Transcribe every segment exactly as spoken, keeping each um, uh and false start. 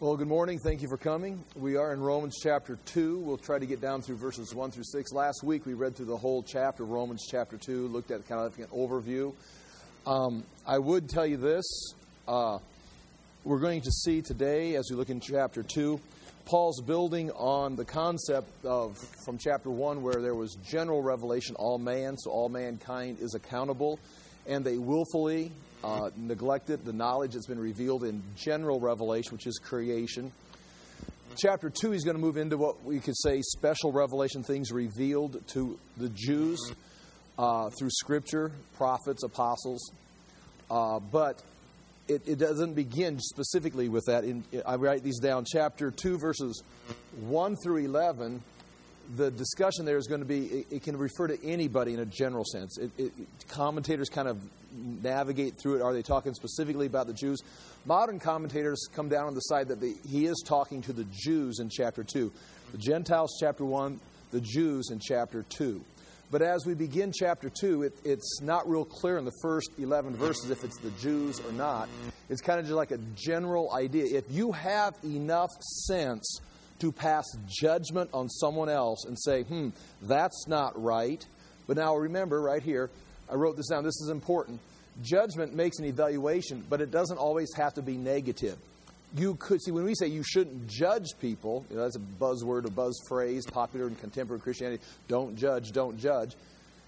Well, good morning. Thank you for coming. We are in Romans chapter two. We'll try to get down through verses one through six. Last week we read through the whole chapter, Romans chapter two, looked at kind of like an overview. Um, I would tell you this. Uh, we're going to see today, as we look in chapter two, Paul's building on the concept of, from chapter one, where there was general revelation, all man, so all mankind is accountable, and they willfully Uh, neglected the knowledge that's been revealed in general revelation, which is creation. Chapter two, he's going to move into what we could say special revelation, things revealed to the Jews uh, through Scripture, prophets, apostles. Uh, but it, it doesn't begin specifically with that. In, I write these down. Chapter two, verses one through eleven, the discussion there is going to be, it, it can refer to anybody in a general sense. It, it, commentators kind of navigate through it. Are they talking specifically about the Jews? Modern commentators come down on the side that the, he is talking to the Jews in chapter two. The Gentiles, chapter one, the Jews in chapter two. But as we begin chapter two, it, it's not real clear in the first eleven verses if it's the Jews or not. It's kind of just like a general idea. If you have enough sense to pass judgment on someone else and say, hmm, that's not right. But now remember, right here, I wrote this down. This is important. Judgment makes an evaluation, but it doesn't always have to be negative. You could see, when we say you shouldn't judge people, you know, that's a buzzword, a buzz phrase, popular in contemporary Christianity, don't judge, don't judge.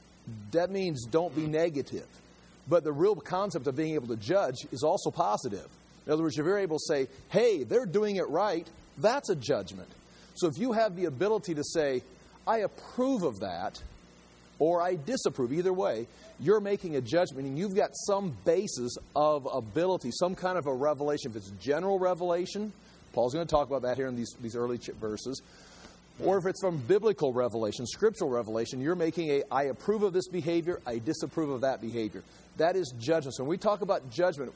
That means don't be negative. But the real concept of being able to judge is also positive. In other words, if you're able to say, hey, they're doing it right, that's a judgment. So if you have the ability to say, I approve of that, or I disapprove, either way, you're making a judgment, and you've got some basis of ability, some kind of a revelation. If it's general revelation, Paul's going to talk about that here in these, these early verses, or if it's from biblical revelation, scriptural revelation, you're making a, I approve of this behavior, I disapprove of that behavior. That is judgment. So when we talk about judgment,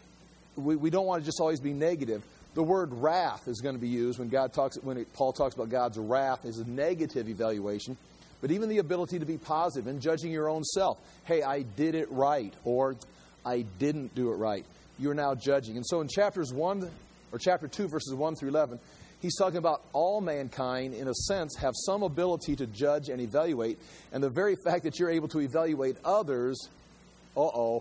we, we don't want to just always be negative. The word wrath is going to be used when God talks, when it, Paul talks about God's wrath is a negative evaluation. But even the ability to be positive in judging your own self. Hey, I did it right, or I didn't do it right. You're now judging. And so in chapters one, or chapter two, verses one through eleven, he's talking about all mankind, in a sense, have some ability to judge and evaluate. And the very fact that you're able to evaluate others, uh-oh,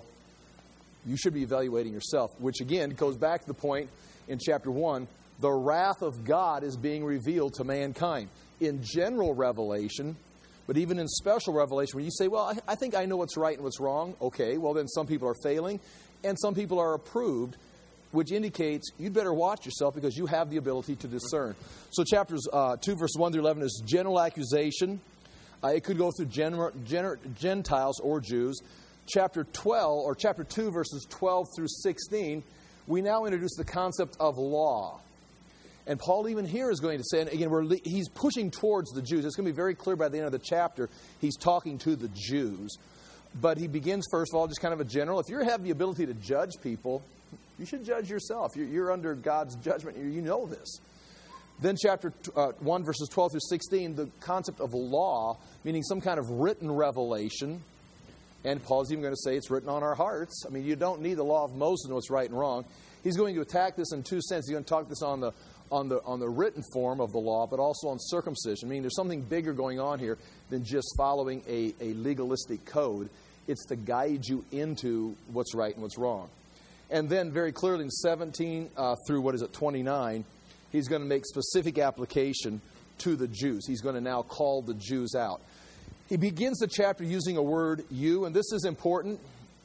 you should be evaluating yourself. Which again goes back to the point in chapter one, the wrath of God is being revealed to mankind. In general revelation, but even in special revelation, when you say, well, I, I think I know what's right and what's wrong. Okay, well then some people are failing and some people are approved, which indicates you'd better watch yourself because you have the ability to discern. So chapters uh, two, verse one through eleven is general accusation. Uh, it could go through gener- gener- Gentiles or Jews. Chapter twelve, or chapter two, verses twelve through sixteen, we now introduce the concept of law. And Paul even here is going to say, and again, we're, he's pushing towards the Jews. It's going to be very clear by the end of the chapter, he's talking to the Jews. But he begins, first of all, just kind of a general. If you have the ability to judge people, you should judge yourself. You're, you're under God's judgment. You know this. Then chapter uh, one, verses twelve through sixteen, the concept of law, meaning some kind of written revelation. And Paul's even going to say it's written on our hearts. I mean, you don't need the law of Moses to know what's right and wrong. He's going to attack this in two senses. He's going to talk this on the on the on the written form of the law, but also on circumcision. I mean, there's something bigger going on here than just following a, a legalistic code. It's to guide you into what's right and what's wrong. And then very clearly in seventeen uh, through, what is it, twenty-nine, he's going to make specific application to the Jews. He's going to now call the Jews out. He begins the chapter using a word, you, and this is important.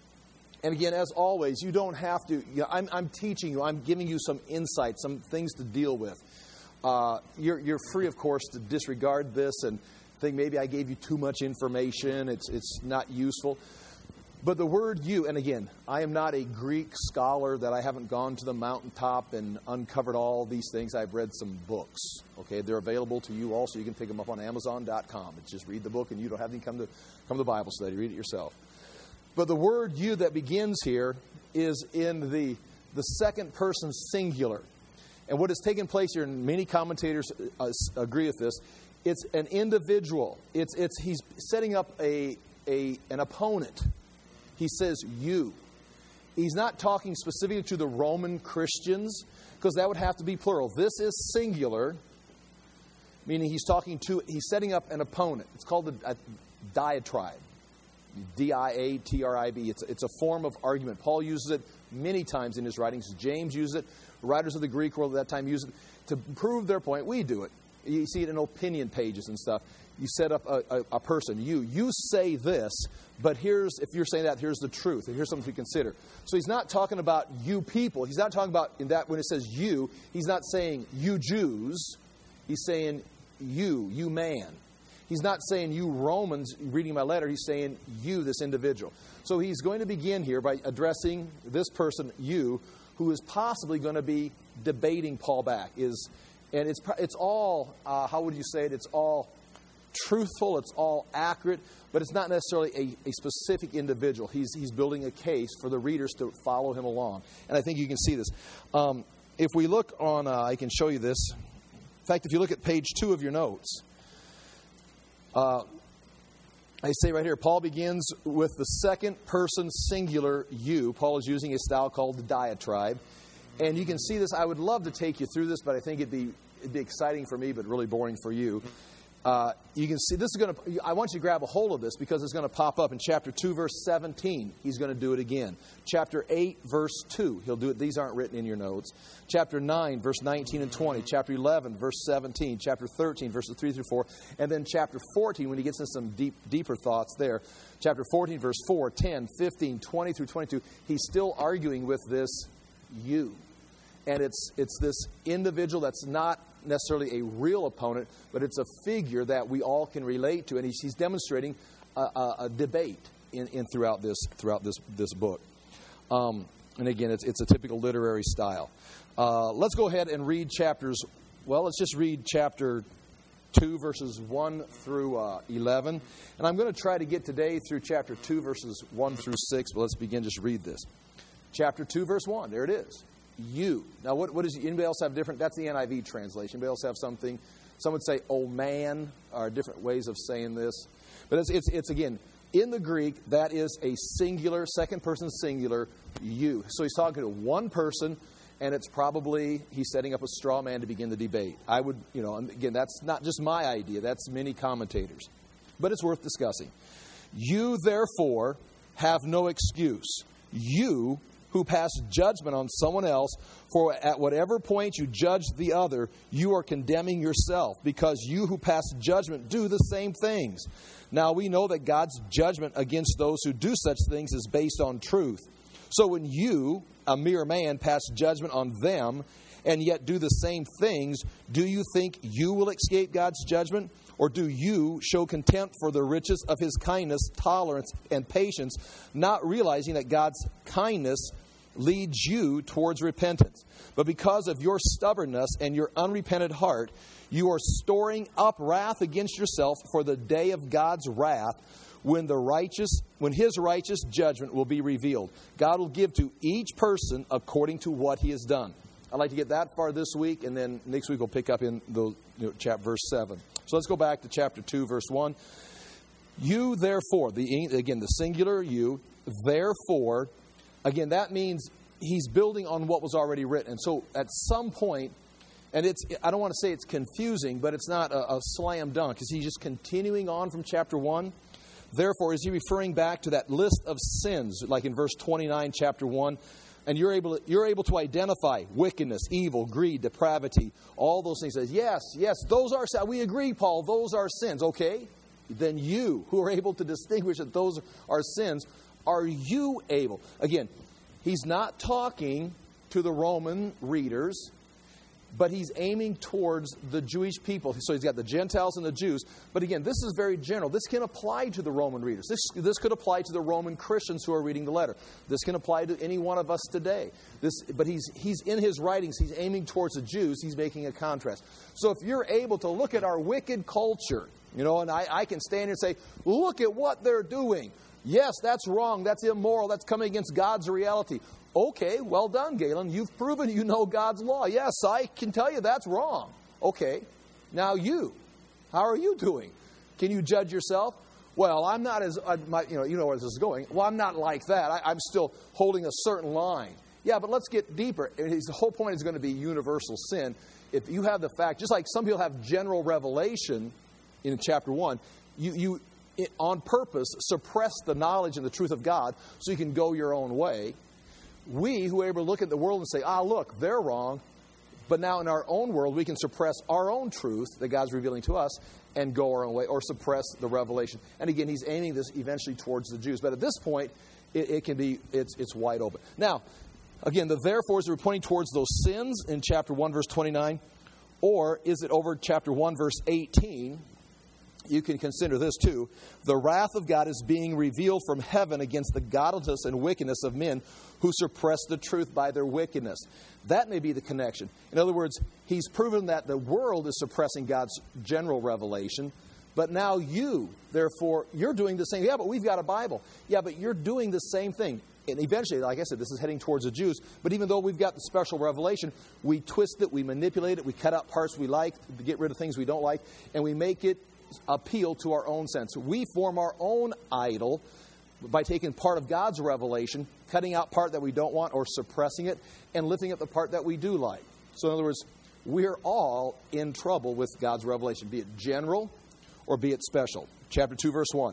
And again, as always, you don't have to, you know, I'm, I'm teaching you, I'm giving you some insight, some things to deal with. Uh, you're, you're free, of course, to disregard this and think maybe I gave you too much information, it's, it's not useful. But the word you, and again, I am not a Greek scholar that I haven't gone to the mountaintop and uncovered all these things. I've read some books. Okay, they're available to you also. You can pick them up on Amazon dot com. It's just read the book and you don't have to come to come to Bible study. Read it yourself. But the word you that begins here is in the, the second person singular. And what has taken place here, and many commentators uh, agree with this, it's an individual. It's it's he's setting up a a an opponent. He says you. He's not talking specifically to the Roman Christians. because that would have to be plural. This is singular, meaning he's talking to, he's setting up an opponent. It's called a, a diatribe. D I A T R I B. It's, it's a form of argument. Paul uses it many times in his writings. James uses it. Writers of the Greek world at that time use it to prove their point. We do it. You see it in opinion pages and stuff. You set up a, a, a person. You you say this, but here's, if you're saying that, here's the truth. And here's something to consider. So he's not talking about you people. He's not talking about, in that when it says you, he's not saying you Jews. He's saying you, you man. He's not saying you Romans reading my letter. He's saying you, this individual. So he's going to begin here by addressing this person, you, who is possibly going to be debating Paul back. Is, and it's it's all, uh, how would you say it? It's all truthful. It's all accurate. But it's not necessarily a, a specific individual. He's he's building a case for the readers to follow him along. And I think you can see this. Um, if we look on, uh, I can show you this. In fact, if you look at page two of your notes, Uh, I say right here, Paul begins with the second person singular you. Paul is using a style called the diatribe. And you can see this. I would love to take you through this, but I think it'd be, it'd be exciting for me, but really boring for you. Uh, you can see this is going to, I want you to grab a hold of this because it's going to pop up in chapter two, verse seventeen. He's going to do it again. Chapter eight, verse two. He'll do it. These aren't written in your notes. Chapter nine, verse nineteen and twenty. Chapter eleven, verse seventeen. Chapter thirteen, verses three through four. And then chapter fourteen, when he gets into some deep, deeper thoughts there. Chapter fourteen, verse four, ten, fifteen, twenty through twenty-two. He's still arguing with this you. And it's it's this individual that's not necessarily a real opponent, but it's a figure that we all can relate to, and he's, he's demonstrating a, a, a debate in, in throughout this throughout this this book. Um, and again, it's it's a typical literary style. Uh, let's go ahead and read chapters. Well, let's just read chapter two, verses one through uh, eleven, and I'm going to try to get today through chapter two, verses one through six. But let's begin. Just read this. Chapter two, verse one. There it is. You. Now, what, what is, anybody else have different? That's the N I V translation. Anybody else have something? Some would say, oh man, or different ways of saying this. But it's, it's, it's again, in the Greek, that is a singular, second person singular, you. So he's talking to one person, and it's probably, he's setting up a straw man to begin the debate. I would, you know, again, that's not just my idea. That's many commentators. But it's worth discussing. You, therefore, have no excuse. You who pass judgment on someone else, for at whatever point you judge the other, you are condemning yourself, because you who pass judgment do the same things. Now we know that God's judgment against those who do such things is based on truth. So when you, a mere man, pass judgment on them, and yet do the same things, do you think you will escape God's judgment? Or do you show contempt for the riches of His kindness, tolerance, and patience, not realizing that God's kindness leads you towards repentance? But because of your stubbornness and your unrepentant heart, you are storing up wrath against yourself for the day of God's wrath, when the righteous, when His righteous judgment will be revealed. God will give to each person according to what he has done. I'd like to get that far this week, and then next week we'll pick up in the you know, chapter verse seven. So let's go back to chapter two, verse one. You, therefore, the again, the singular you, therefore, again, that means he's building on what was already written. And so at some point, and it's I don't want to say it's confusing, but it's not a, a slam dunk. Is he just continuing on from chapter one? Therefore, is he referring back to that list of sins, like in verse twenty-nine, chapter one? And you're able to, you're able to identify wickedness, evil, greed, depravity, all those things. Says, yes, yes, those are, we agree, Paul, those are sins. Okay, then you, who are able to distinguish that those are sins, are you able? Again, he's not talking to the Roman readers, but he's aiming towards the Jewish people. So he's got the Gentiles and the Jews. But again, this is very general. This can apply to the Roman readers. This, this could apply to the Roman Christians who are reading the letter. This can apply to any one of us today. This, but he's, he's in his writings, he's aiming towards the Jews. He's making a contrast. So if you're able to look at our wicked culture, you know, and I, I can stand here and say, look at what they're doing. Yes, that's wrong. That's immoral. That's coming against God's reality. Okay, well done, Galen. You've proven you know God's law. Yes, I can tell you that's wrong. Okay, now you, how are you doing? Can you judge yourself? Well, I'm not as, uh, my, you know, you know where this is going. Well, I'm not like that. I, I'm still holding a certain line. Yeah, but let's get deeper. His whole point is going to be universal sin. If you have the fact, just like some people have general revelation in chapter one, you, you it, on purpose suppress the knowledge and the truth of God so you can go your own way. We, who are able to look at the world and say, ah, look, they're wrong. But now in our own world, we can suppress our own truth that God's revealing to us and go our own way, or suppress the revelation. And again, he's aiming this eventually towards the Jews. But at this point, it, it can be, it's, it's wide open. Now, again, the therefores are pointing towards those sins in chapter one, verse twenty-nine. Or is it over chapter one, verse eighteen? You can consider this too. The wrath of God is being revealed from heaven against the godlessness and wickedness of men who suppress the truth by their wickedness. That may be the connection. In other words, he's proven that the world is suppressing God's general revelation. But now you, therefore, you're doing the same. Yeah, but we've got a Bible. Yeah, but you're doing the same thing. And eventually, like I said, this is heading towards the Jews. But even though we've got the special revelation, we twist it, we manipulate it, we cut out parts we like, to get rid of things we don't like, and we make it appeal to our own sense. We form our own idol by taking part of God's revelation, cutting out part that we don't want or suppressing it, and lifting up the part that we do like. So in other words, we're all in trouble with God's revelation, be it general or be it special. Chapter two, verse one.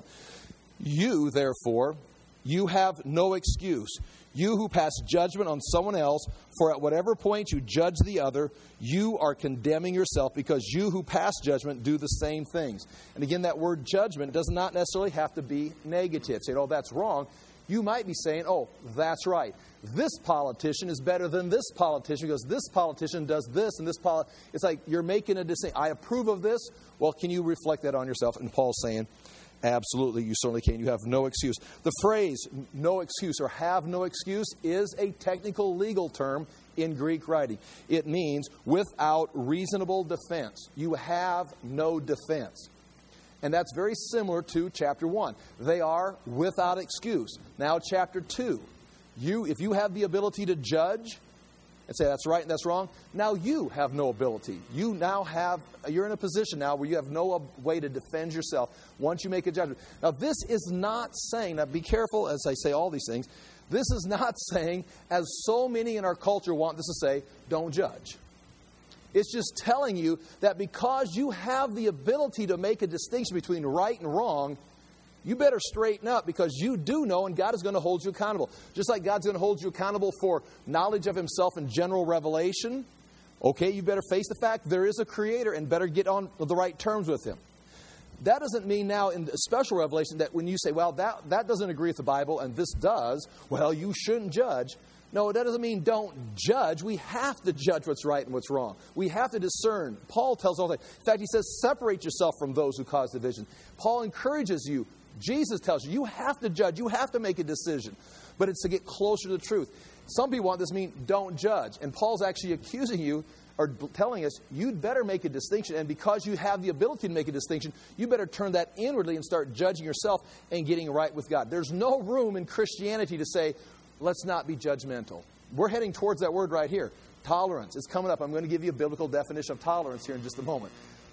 You, therefore, you have no excuse. You who pass judgment on someone else, for at whatever point you judge the other, you are condemning yourself, because you who pass judgment do the same things. And again, that word judgment does not necessarily have to be negative. Saying, oh, that's wrong. You might be saying, oh, that's right. This politician is better than this politician because this politician does this and this poli-. It's like you're making a decision. I approve of this. Well, can you reflect that on yourself? And Paul's saying, absolutely, you certainly can. You have no excuse. The phrase, no excuse or have no excuse, is a technical legal term in Greek writing. It means without reasonable defense. You have no defense. And that's very similar to chapter one. They are without excuse. Now chapter two. You, if you have the ability to judge and say that's right and that's wrong, now you have no ability. You now have, you're in a position now where you have no way to defend yourself once you make a judgment. Now this is not saying, now be careful as I say all these things, this is not saying, as so many in our culture want this to say, don't judge. It's just telling you that because you have the ability to make a distinction between right and wrong, you better straighten up, because you do know, and God is going to hold you accountable. Just like God's going to hold you accountable for knowledge of Himself and general revelation, okay, you better face the fact there is a Creator and better get on the right terms with Him. That doesn't mean now in the special revelation that when you say, well, that, that doesn't agree with the Bible and this does, well, you shouldn't judge. No, that doesn't mean don't judge. We have to judge what's right and what's wrong. We have to discern. Paul tells all that. In fact, he says, separate yourself from those who cause division. Paul encourages you. Jesus tells you, you have to judge. You have to make a decision. But it's to get closer to the truth. Some people want this to mean don't judge. And Paul's actually accusing you, or telling us, you'd better make a distinction. And because you have the ability to make a distinction, you better turn that inwardly and start judging yourself and getting right with God. There's no room in Christianity to say, let's not be judgmental. We're heading towards that word right here. Tolerance. It's coming up. I'm going to give you a biblical definition of tolerance here in just a moment.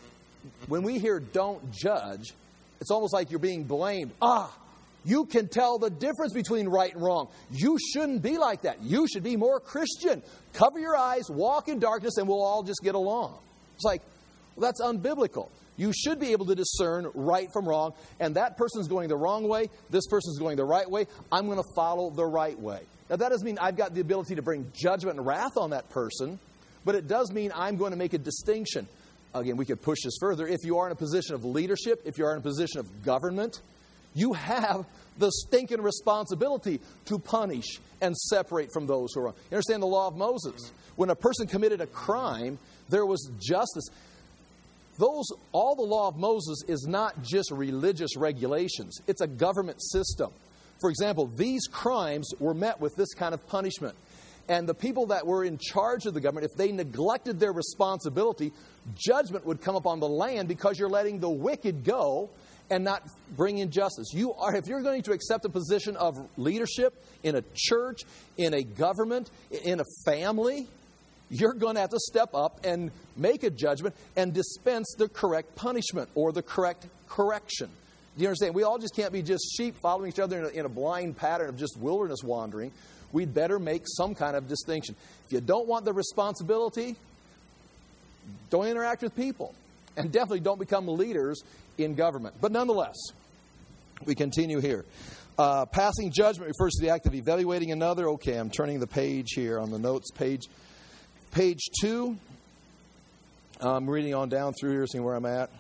When we hear don't judge, it's almost like you're being blamed. Ah, you can tell the difference between right and wrong. You shouldn't be like that. You should be more Christian. Cover your eyes, walk in darkness, and we'll all just get along. It's like, well, that's unbiblical. You should be able to discern right from wrong, and that person's going the wrong way, this person's going the right way. I'm going to follow the right way. Now, that doesn't mean I've got the ability to bring judgment and wrath on that person, but it does mean I'm going to make a distinction. Again, we could push this further. If you are in a position of leadership, if you are in a position of government, you have the stinking responsibility to punish and separate from those who are wrong. You understand the law of Moses? When a person committed a crime, there was justice. Those, all the law of Moses is not just religious regulations. It's a government system. For example, these crimes were met with this kind of punishment. And the people that were in charge of the government, if they neglected their responsibility, judgment would come upon the land, because you're letting the wicked go and not bring in justice. You are, if you're going to accept a position of leadership in a church, in a government, in a family, you're going to have to step up and make a judgment and dispense the correct punishment or the correct correction. Do you understand? We all just can't be just sheep following each other in a, in a blind pattern of just wilderness wandering. we'd better make some kind of distinction. If you don't want the responsibility, don't interact with people. And definitely don't become leaders in government. But nonetheless, we continue here. Uh, passing judgment refers to the act of evaluating another. Okay, I'm turning the page here on the notes page. Page two. I'm reading on down through here, seeing where I'm at.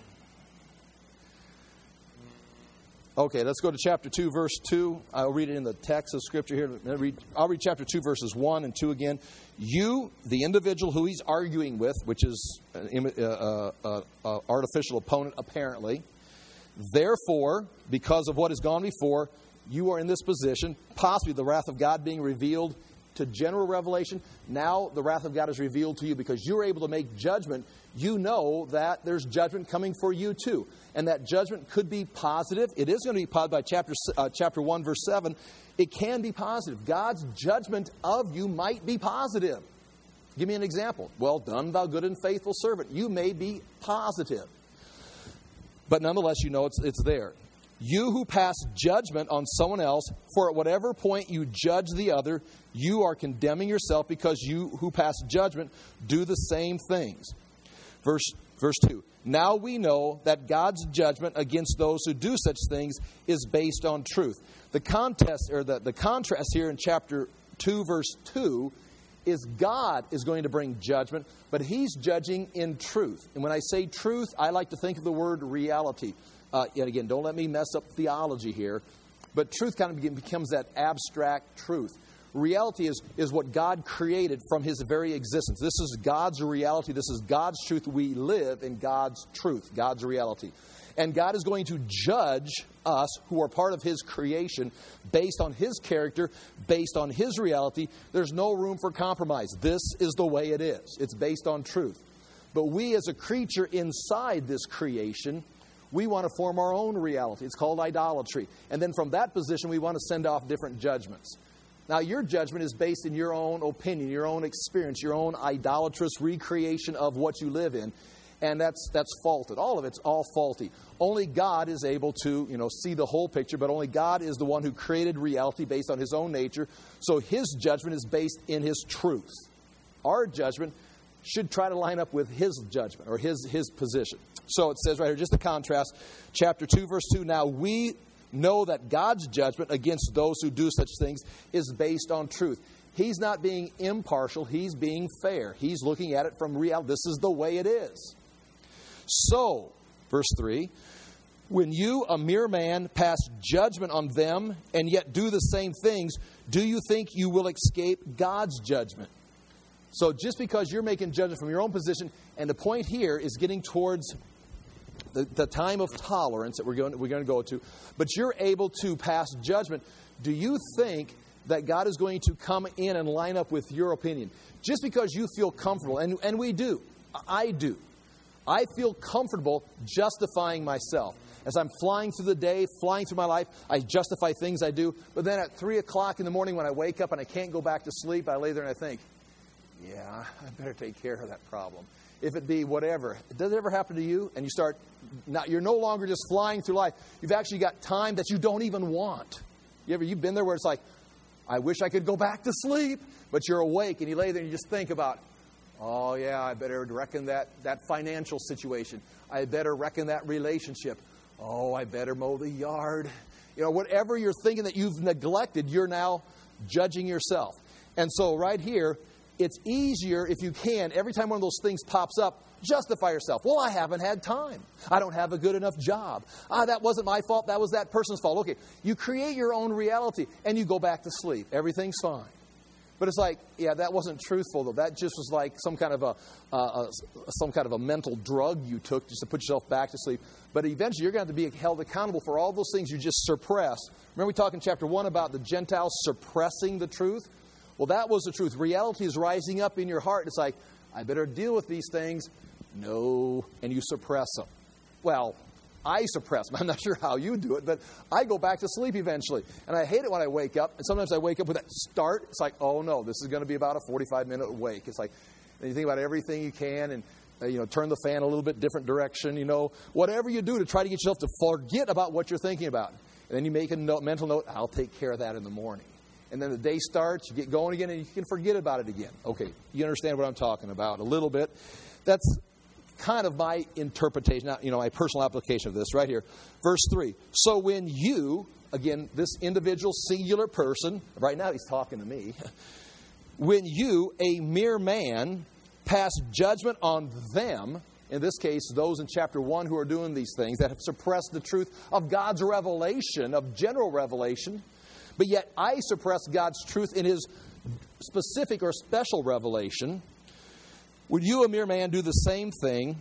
Okay, let's go to chapter two, verse two. I'll read it in the text of Scripture here. I'll read, I'll read chapter two, verses one and two again. You, the individual who he's arguing with, which is an uh, uh, uh, uh, artificial opponent apparently, therefore, because of what has gone before, you are in this position, possibly the wrath of God being revealed to general revelation. Now the wrath of God is revealed to you because you're able to make judgment. You know that there's judgment coming for you too. And that judgment could be positive. It is going to be positive by chapter, uh, chapter one, verse seven. It can be positive. God's judgment of you might be positive. Give me an example. Well done, thou good and faithful servant. You may be positive. But nonetheless, you know it's, it's there. You who pass judgment on someone else, for at whatever point you judge the other, you are condemning yourself because you who pass judgment do the same things. Verse, verse two. Now we know that God's judgment against those who do such things is based on truth. The contest or the, the contrast here in chapter two, verse two, is God is going to bring judgment, but He's judging in truth. And when I say truth, I like to think of the word reality. Uh, yet again, don't let me mess up theology here. But truth kind of becomes that abstract truth. Reality is, is what God created from His very existence. This is God's reality. This is God's truth. We live in God's truth, God's reality. And God is going to judge us who are part of His creation based on His character, based on His reality. There's no room for compromise. This is the way it is. It's based on truth. But we as a creature inside this creation, we want to form our own reality. It's called idolatry. And then from that position, we want to send off different judgments. Now, your judgment is based in your own opinion, your own experience, your own idolatrous recreation of what you live in. And that's that's faulted. All of it's all faulty. Only God is able to, you know, see the whole picture, but only God is the one who created reality based on His own nature. So His judgment is based in His truth. Our judgment should try to line up with His judgment or His, his position. So it says right here, just a contrast, chapter two, verse two, now we know that God's judgment against those who do such things is based on truth. He's not being impartial. He's being fair. He's looking at it from reality. This is the way it is. So, verse three, when you, a mere man, pass judgment on them and yet do the same things, do you think you will escape God's judgment? So just because you're making judgment from your own position, and the point here is getting towards the, the time of tolerance that we're going, we're going to go to, but you're able to pass judgment, do you think that God is going to come in and line up with your opinion? Just because you feel comfortable, and, and we do, I do. I feel comfortable justifying myself. As I'm flying through the day, flying through my life, I justify things I do. But then at three o'clock in the morning when I wake up and I can't go back to sleep, I lay there and I think, yeah, I better take care of that problem. If it be whatever. Does it ever happen to you? And you start, not, you're no longer just flying through life. You've actually got time that you don't even want. You ever, you've been there where it's like, I wish I could go back to sleep. But you're awake and you lay there and you just think about, oh, yeah, I better reckon that, that financial situation. I better reckon that relationship. Oh, I better mow the yard. You know, whatever you're thinking that you've neglected, you're now judging yourself. And so right here, it's easier if you can, every time one of those things pops up, justify yourself. Well, I haven't had time. I don't have a good enough job. Ah, that wasn't my fault. That was that person's fault. Okay, you create your own reality and you go back to sleep. Everything's fine. But it's like, yeah, that wasn't truthful, though. That just was like some kind of a, uh, a some kind of a mental drug you took just to put yourself back to sleep. But eventually, you're going to have to be held accountable for all those things you just suppressed. Remember we talked in chapter one about the Gentiles suppressing the truth? Well, that was the truth. Reality is rising up in your heart. It's like, I better deal with these things. No. And you suppress them. Well, I suppress them. I'm not sure how you do it, but I go back to sleep eventually. And I hate it when I wake up. And sometimes I wake up with that start. It's like, oh, no, this is going to be about a forty-five minute wake. It's like, and you think about everything you can and, uh, you know, turn the fan a little bit different direction, you know, whatever you do to try to get yourself to forget about what you're thinking about. And then you make a note, mental note, I'll take care of that in the morning. and then the day starts, you get going again, and you can forget about it again. Okay, you understand what I'm talking about a little bit. That's kind of my interpretation, you know, my personal application of this right here. Verse three. So when you, again, this individual singular person, right now he's talking to me. When you, a mere man, pass judgment on them, in this case, those in chapter one who are doing these things, that have suppressed the truth of God's revelation, of general revelation, but yet I suppress God's truth in His specific or special revelation. Would you, a mere man, do the same thing,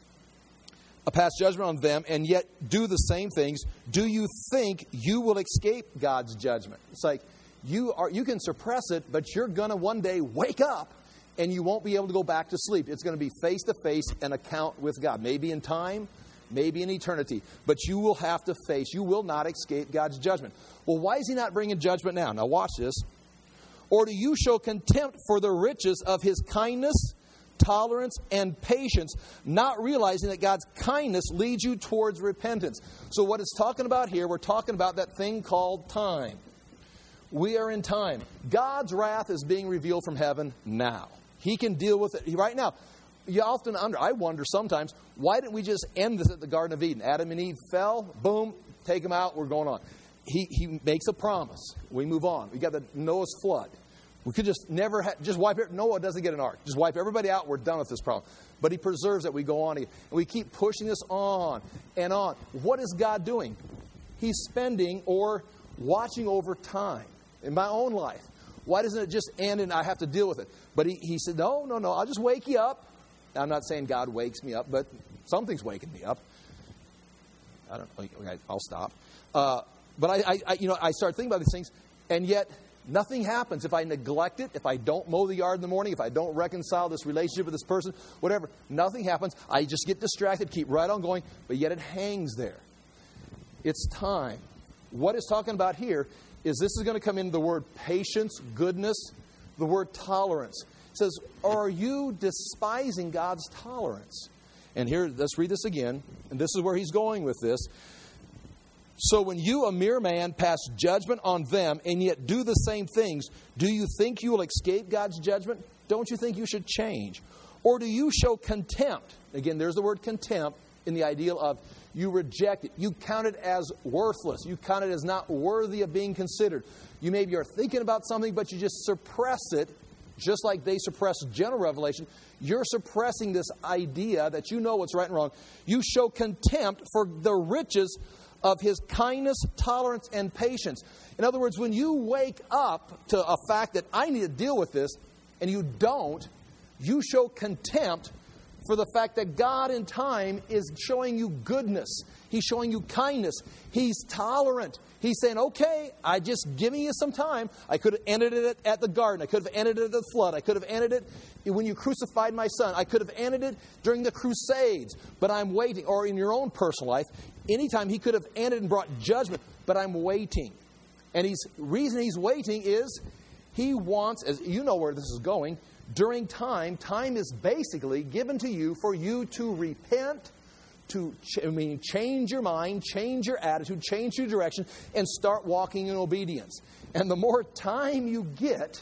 pass judgment on them, and yet do the same things? Do you think you will escape God's judgment? It's like you are. You can suppress it, but you're going to one day wake up, and you won't be able to go back to sleep. It's going to be face-to-face an account with God. Maybe in time, maybe in eternity. But you will have to face, you will not escape God's judgment. Well, why is He not bringing judgment now? Now watch this. Or do you show contempt for the riches of His kindness, tolerance, and patience, not realizing that God's kindness leads you towards repentance? So what it's talking about here, we're talking about that thing called time. We are in time. God's wrath is being revealed from heaven now. He can deal with it right now. You often under, I wonder sometimes, why didn't we just end this at the Garden of Eden? Adam and Eve fell, boom, take them out, we're going on. He he makes a promise. We move on. We got the Noah's flood. We could just never, ha- just wipe it. Noah doesn't get an ark. Just wipe everybody out. We're done with this problem. But He preserves it. We go on. And we keep pushing this on and on. What is God doing? He's spending or watching over time. In my own life, why doesn't it just end and I have to deal with it? But he, he said, no, no, no, I'll just wake you up. Now, I'm not saying God wakes me up, but something's waking me up. I don't know. Okay, I'll stop. Uh, but I, I, I, you know, I start thinking about these things, and yet nothing happens if I neglect it, if I don't mow the yard in the morning, if I don't reconcile this relationship with this person, whatever. Nothing happens. I just get distracted, keep right on going, but yet it hangs there. It's time. What it's talking about here is this is going to come into the word patience, goodness, the word tolerance. It says, are you despising God's tolerance? And here, let's read this again. And this is where he's going with this. So when you, a mere man, pass judgment on them and yet do the same things, do you think you will escape God's judgment? Don't you think you should change? Or do you show contempt? Again, there's the word contempt in the ideal of you reject it. You count it as worthless. You count it as not worthy of being considered. You maybe are thinking about something, but you just suppress it, just like they suppress general revelation. You're suppressing this idea that you know what's right and wrong. You show contempt for the riches of His kindness, tolerance, and patience. In other words, when you wake up to a fact that I need to deal with this, and you don't, you show contempt for the fact that God in time is showing you goodness. He's showing you kindness. He's tolerant. He's saying, okay, I just giving you some time. I could have ended it at the garden. I could have ended it at the flood. I could have ended it when you crucified my son. I could have ended it during the Crusades. But I'm waiting. Or in your own personal life, anytime He could have ended and brought judgment. But I'm waiting. And He's reason He's waiting is He wants, as you know where this is going, during time, time is basically given to you for you to repent, to ch- I mean, change your mind, change your attitude, change your direction, and start walking in obedience. And the more time you get,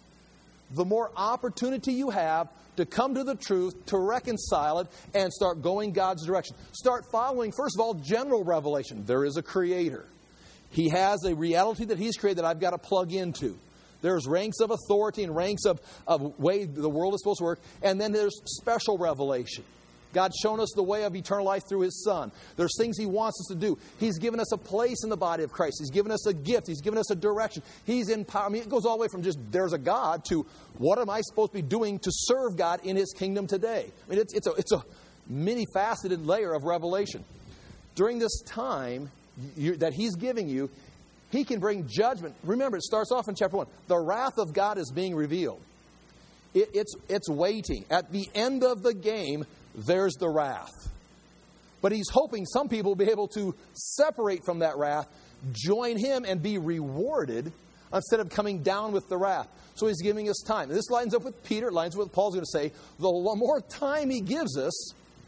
the more opportunity you have to come to the truth, to reconcile it, and start going God's direction. Start following, first of all, general revelation. There is a Creator. He has a reality that He's created that I've got to plug into. There's ranks of authority and ranks of, of way the world is supposed to work. And then there's special revelation. God's shown us the way of eternal life through His Son. There's things He wants us to do. He's given us a place in the body of Christ. He's given us a gift. He's given us a direction. He's in power. I mean, it goes all the way from just there's a God to what am I supposed to be doing to serve God in His kingdom today? I mean, it's, it's a, it's a many-faceted layer of revelation. During this time you, that He's giving you, He can bring judgment. Remember, it starts off in chapter one. The wrath of God is being revealed. It, it's, it's waiting. At the end of the game, there's the wrath. But He's hoping some people will be able to separate from that wrath, join Him, and be rewarded instead of coming down with the wrath. So He's giving us time. And this lines up with Peter. It lines up with what Paul's going to say. The more time He gives us,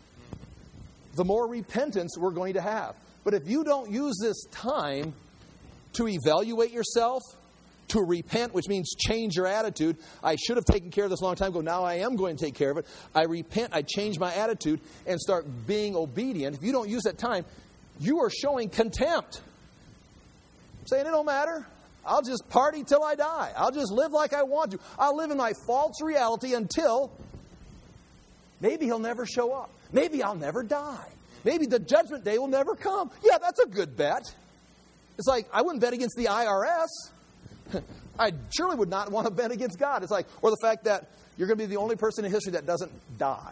the more repentance we're going to have. But if you don't use this time to evaluate yourself, To repent, which means change your attitude. I should have taken care of this a long time ago. Now I am going to take care of it. I repent. I change my attitude and start being obedient. If you don't use that time, you are showing contempt. Saying it don't matter. I'll just party till I die. I'll just live like I want to. I'll live in my false reality until maybe he'll never show up. Maybe I'll never die. Maybe the judgment day will never come. Yeah, that's a good bet. It's like, I wouldn't bet against the I R S. I surely would not want to bet against God. It's like, or the fact that you're going to be the only person in history that doesn't die.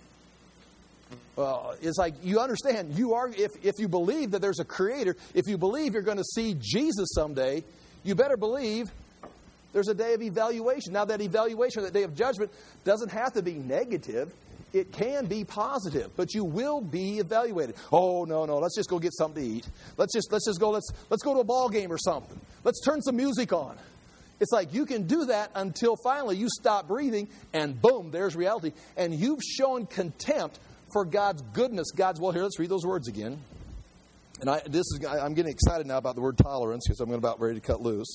Well, it's like, you understand, you are, if, if you believe that there's a creator, if you believe you're going to see Jesus someday, you better believe there's a day of evaluation. Now, that evaluation, that day of judgment, doesn't have to be negative. It can be positive, but you will be evaluated. Oh, no, no, let's just go get something to eat. Let's just let's just go, let's let's go to a ball game or something. Let's turn some music on. It's like you can do that until finally you stop breathing, and boom, there's reality. And you've shown contempt for God's goodness, God's will. Here, let's read those words again. And I this is I'm getting excited now about the word tolerance, because I'm about ready to cut loose.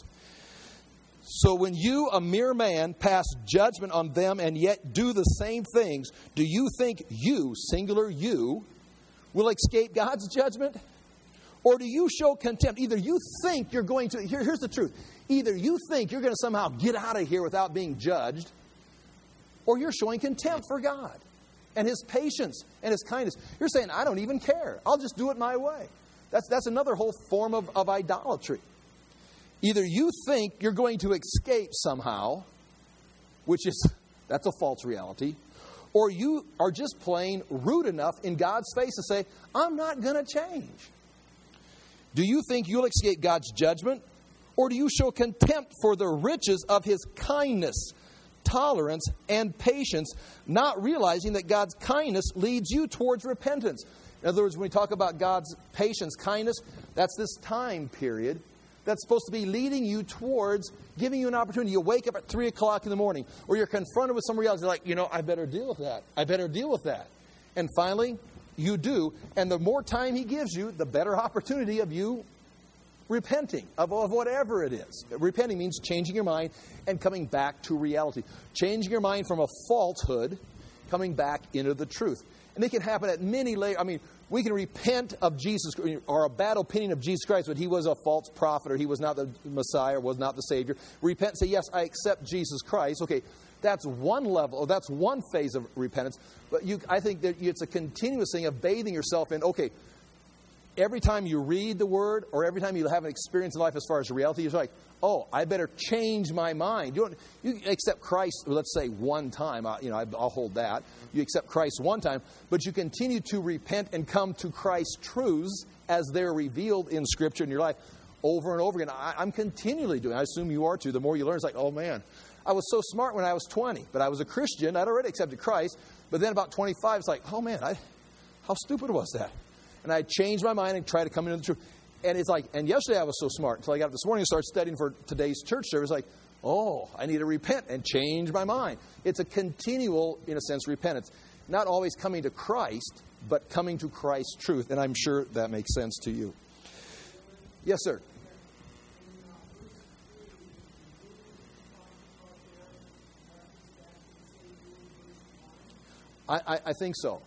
So when you, a mere man, pass judgment on them and yet do the same things, do you think you, singular you, will escape God's judgment? Or do you show contempt? Either you think you're going to, here, here's the truth. Either you think you're going to somehow get out of here without being judged, or you're showing contempt for God and His patience and His kindness. You're saying, I don't even care. I'll just do it my way. That's, that's another whole form of, of idolatry. Either you think you're going to escape somehow, which is, that's a false reality, or you are just plain rude enough in God's face to say, I'm not going to change. Do you think you'll escape God's judgment, or do you show contempt for the riches of His kindness, tolerance, and patience, not realizing that God's kindness leads you towards repentance? In other words, when we talk about God's patience, kindness, that's this time period that's supposed to be leading you towards giving you an opportunity. You wake up at three o'clock in the morning, or you're confronted with some reality. You're like, you know, I better deal with that. I better deal with that. And finally, you do. And the more time He gives you, the better opportunity of you repenting of, of whatever it is. Repenting means changing your mind and coming back to reality. Changing your mind from a falsehood, coming back into the truth. And it can happen at many layers. I mean, we can repent of Jesus, or a bad opinion of Jesus Christ, but He was a false prophet, or He was not the Messiah, or was not the Savior. Repent and say, yes, I accept Jesus Christ. Okay, that's one level, or that's one phase of repentance. But you, I think that it's a continuous thing of bathing yourself in, okay, every time you read the Word, or every time you have an experience in life as far as reality, you're like, oh, I better change my mind. You don't you accept Christ, let's say, one time. I, you know, I'll hold that. You accept Christ one time, but you continue to repent and come to Christ's truths as they're revealed in Scripture in your life over and over again. I, I'm continually doing it. I assume you are too. The more you learn, it's like, oh man, I was so smart when I was twenty, but I was a Christian. I'd already accepted Christ. But then about twenty-five, it's like, oh man, I, how stupid was that? And I changed my mind and tried to come into the truth. And it's like, and yesterday I was so smart until I got up this morning and started studying for today's church service. Like, oh, I need to repent and change my mind. It's a continual, in a sense, repentance. Not always coming to Christ, but coming to Christ's truth. And I'm sure that makes sense to you. Yes, sir. I, I, I think so.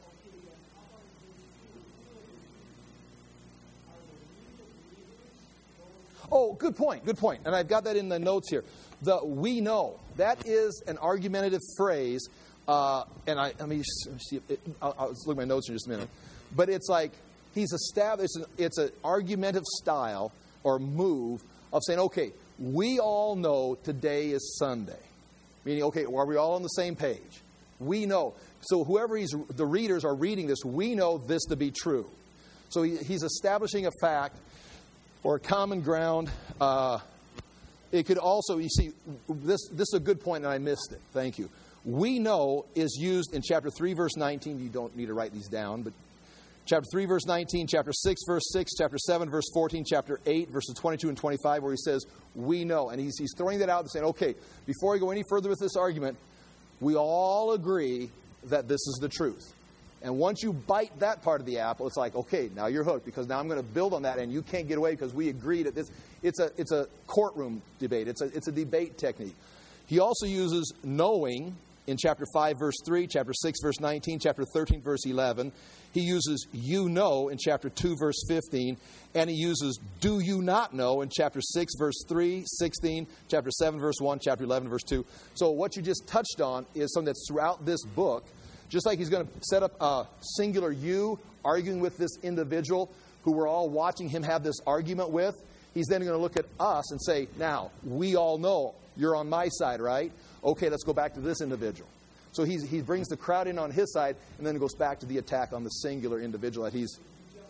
Oh, good point, good point. And I've got that in the notes here. The we know. That is an argumentative phrase. Uh, and I, let me see. It, I'll, I'll look at my notes in just a minute. But it's like he's established, it's an argumentative style or move of saying, okay, we all know today is Sunday. Meaning, okay, are we all on the same page? We know. So whoever he's, the readers are reading this, we know this to be true. So he, he's establishing a fact or common ground. Uh, it could also, you see, this, this is a good point and I missed it. Thank you. We know is used in chapter three, verse nineteen. You don't need to write these down, but chapter three, verse nineteen, chapter six, verse six, chapter seven, verse fourteen, chapter eight, verses twenty-two and twenty-five, where he says, we know. And he's, he's throwing that out and saying, okay, before we go any further with this argument, we all agree that this is the truth. And once you bite that part of the apple, it's like, okay, now you're hooked, because now I'm going to build on that, and you can't get away because we agreed at this. It's a it's a courtroom debate. It's a it's a debate technique. He also uses knowing in chapter five, verse three, chapter six, verse nineteen, chapter thirteen, verse eleven. He uses you know in chapter two, verse fifteen, and he uses do you not know in chapter six, verse three, sixteen, chapter seven, verse one, chapter eleven, verse two. So what you just touched on is something that's throughout this book. Just like he's going to set up a singular you arguing with this individual who we're all watching him have this argument with, he's then going to look at us and say, now, we all know you're on my side, right? Okay, let's go back to this individual. So he's, he brings the crowd in on his side, and then it goes back to the attack on the singular individual that he's...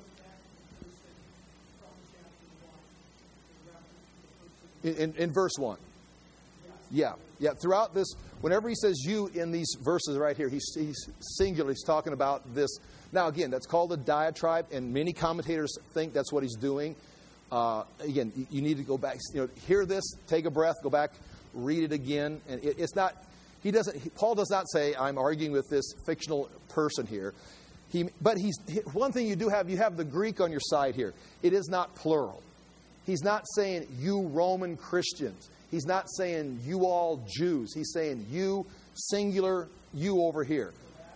In, in, in verse one. Yeah, yeah. Throughout this, whenever he says you in these verses right here, he's, he's singular. He's talking about this. Now, again, that's called a diatribe, and many commentators think that's what he's doing. Uh, again, you, you need to go back, you know, hear this, take a breath, go back, read it again. And it, it's not, he doesn't, he, Paul does not say, I'm arguing with this fictional person here. He, but he's one thing you do have, you have the Greek on your side here. It is not plural. He's not saying you Roman Christians. He's not saying you all Jews. He's saying you, singular, you over here.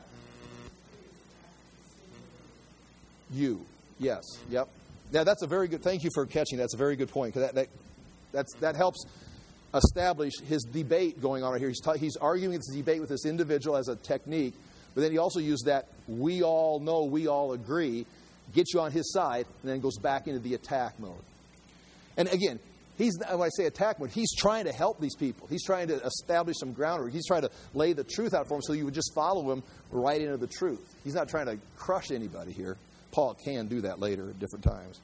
You. Yes. Yep. Now, that's a very good, thank you for catching that. That's a very good point. Because that, that, that's, that helps establish his debate going on right here. He's, ta- he's arguing this debate with this individual as a technique. But then he also used that we all know, we all agree, gets you on his side, and then goes back into the attack mode. And again, He's, when I say attack mode, he's trying to help these people. He's trying to establish some groundwork. He's trying to lay the truth out for them so you would just follow him right into the truth. He's not trying to crush anybody here. Paul can do that later at different times.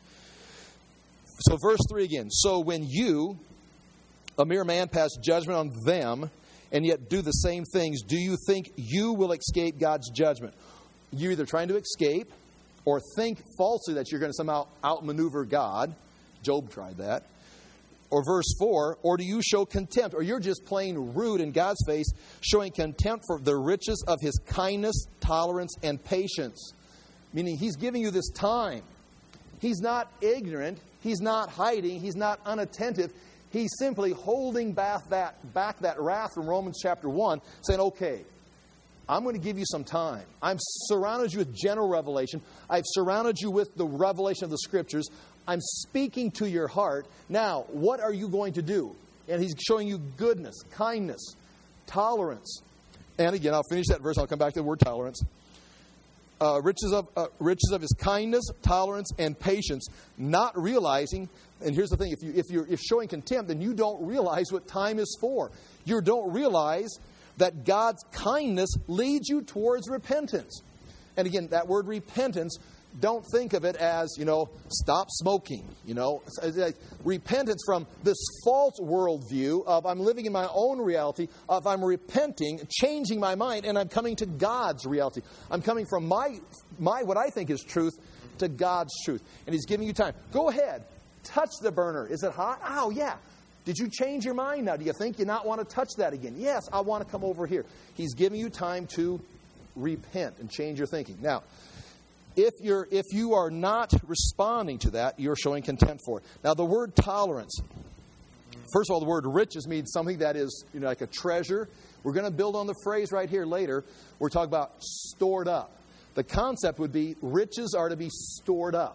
So verse three again. So when you, a mere man, pass judgment on them and yet do the same things, do you think you will escape God's judgment? You're either trying to escape or think falsely that you're going to somehow outmaneuver God. Job tried that. Or verse four, or do you show contempt? Or you're just plain rude in God's face, showing contempt for the riches of his kindness, tolerance, and patience. Meaning he's giving you this time. He's not ignorant. He's not hiding. He's not unattentive. He's simply holding back that, back that wrath from Romans chapter one, saying, okay, I'm going to give you some time. I've surrounded you with general revelation. I've surrounded you with the revelation of the Scriptures. I'm speaking to your heart. Now, what are you going to do? And he's showing you goodness, kindness, tolerance. And again, I'll finish that verse. I'll come back to the word tolerance. Uh, riches of uh, riches of his kindness, tolerance, and patience, not realizing. And here's the thing: if you if you're if showing contempt, then you don't realize what time is for. You don't realize that God's kindness leads you towards repentance. And again, that word repentance, don't think of it as, you know, stop smoking. You know, it's like repentance from this false worldview of I'm living in my own reality, of I'm repenting, changing my mind, and I'm coming to God's reality. I'm coming from my my what I think is truth to God's truth. And he's giving you time. Go ahead. Touch the burner. Is it hot? Oh, yeah. Did you change your mind now? Do you think you not want to touch that again? Yes, I want to come over here. He's giving you time to repent and change your thinking. Now, if you're if you are not responding to that, you're showing contempt for it. Now, the word tolerance. First of all, the word riches means something that is, you know, like a treasure. We're going to build on the phrase right here later. We're talking about stored up. The concept would be riches are to be stored up.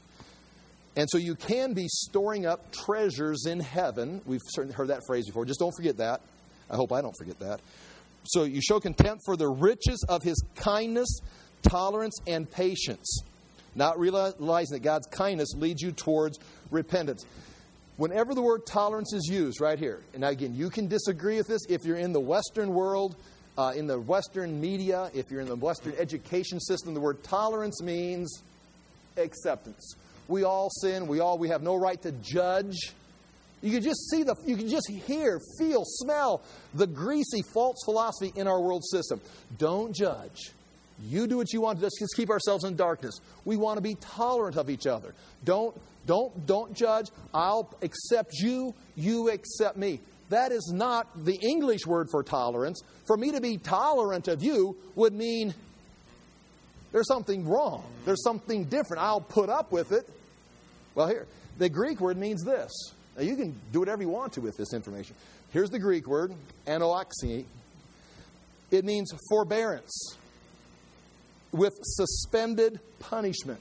And so you can be storing up treasures in heaven. We've certainly heard that phrase before. Just don't forget that. I hope I don't forget that. So you show contempt for the riches of his kindness, tolerance, and patience, not realizing that God's kindness leads you towards repentance. Whenever the word tolerance is used right here, and again, you can disagree with this if you're in the Western world, uh, in the Western media, if you're in the Western education system, the word tolerance means acceptance. We all sin. We all we have no right to judge. You can just see the, you can just hear, feel, smell the greasy false philosophy in our world system. Don't judge. You do what you want to. Just keep ourselves in darkness. We want to be tolerant of each other. Don't, don't, don't judge. I'll accept you. You accept me. That is not the English word for tolerance. For me to be tolerant of you would mean there's something wrong. There's something different. I'll put up with it. Well, here, the Greek word means this. Now, you can do whatever you want to with this information. Here's the Greek word, anoaxi. It means forbearance with suspended punishment.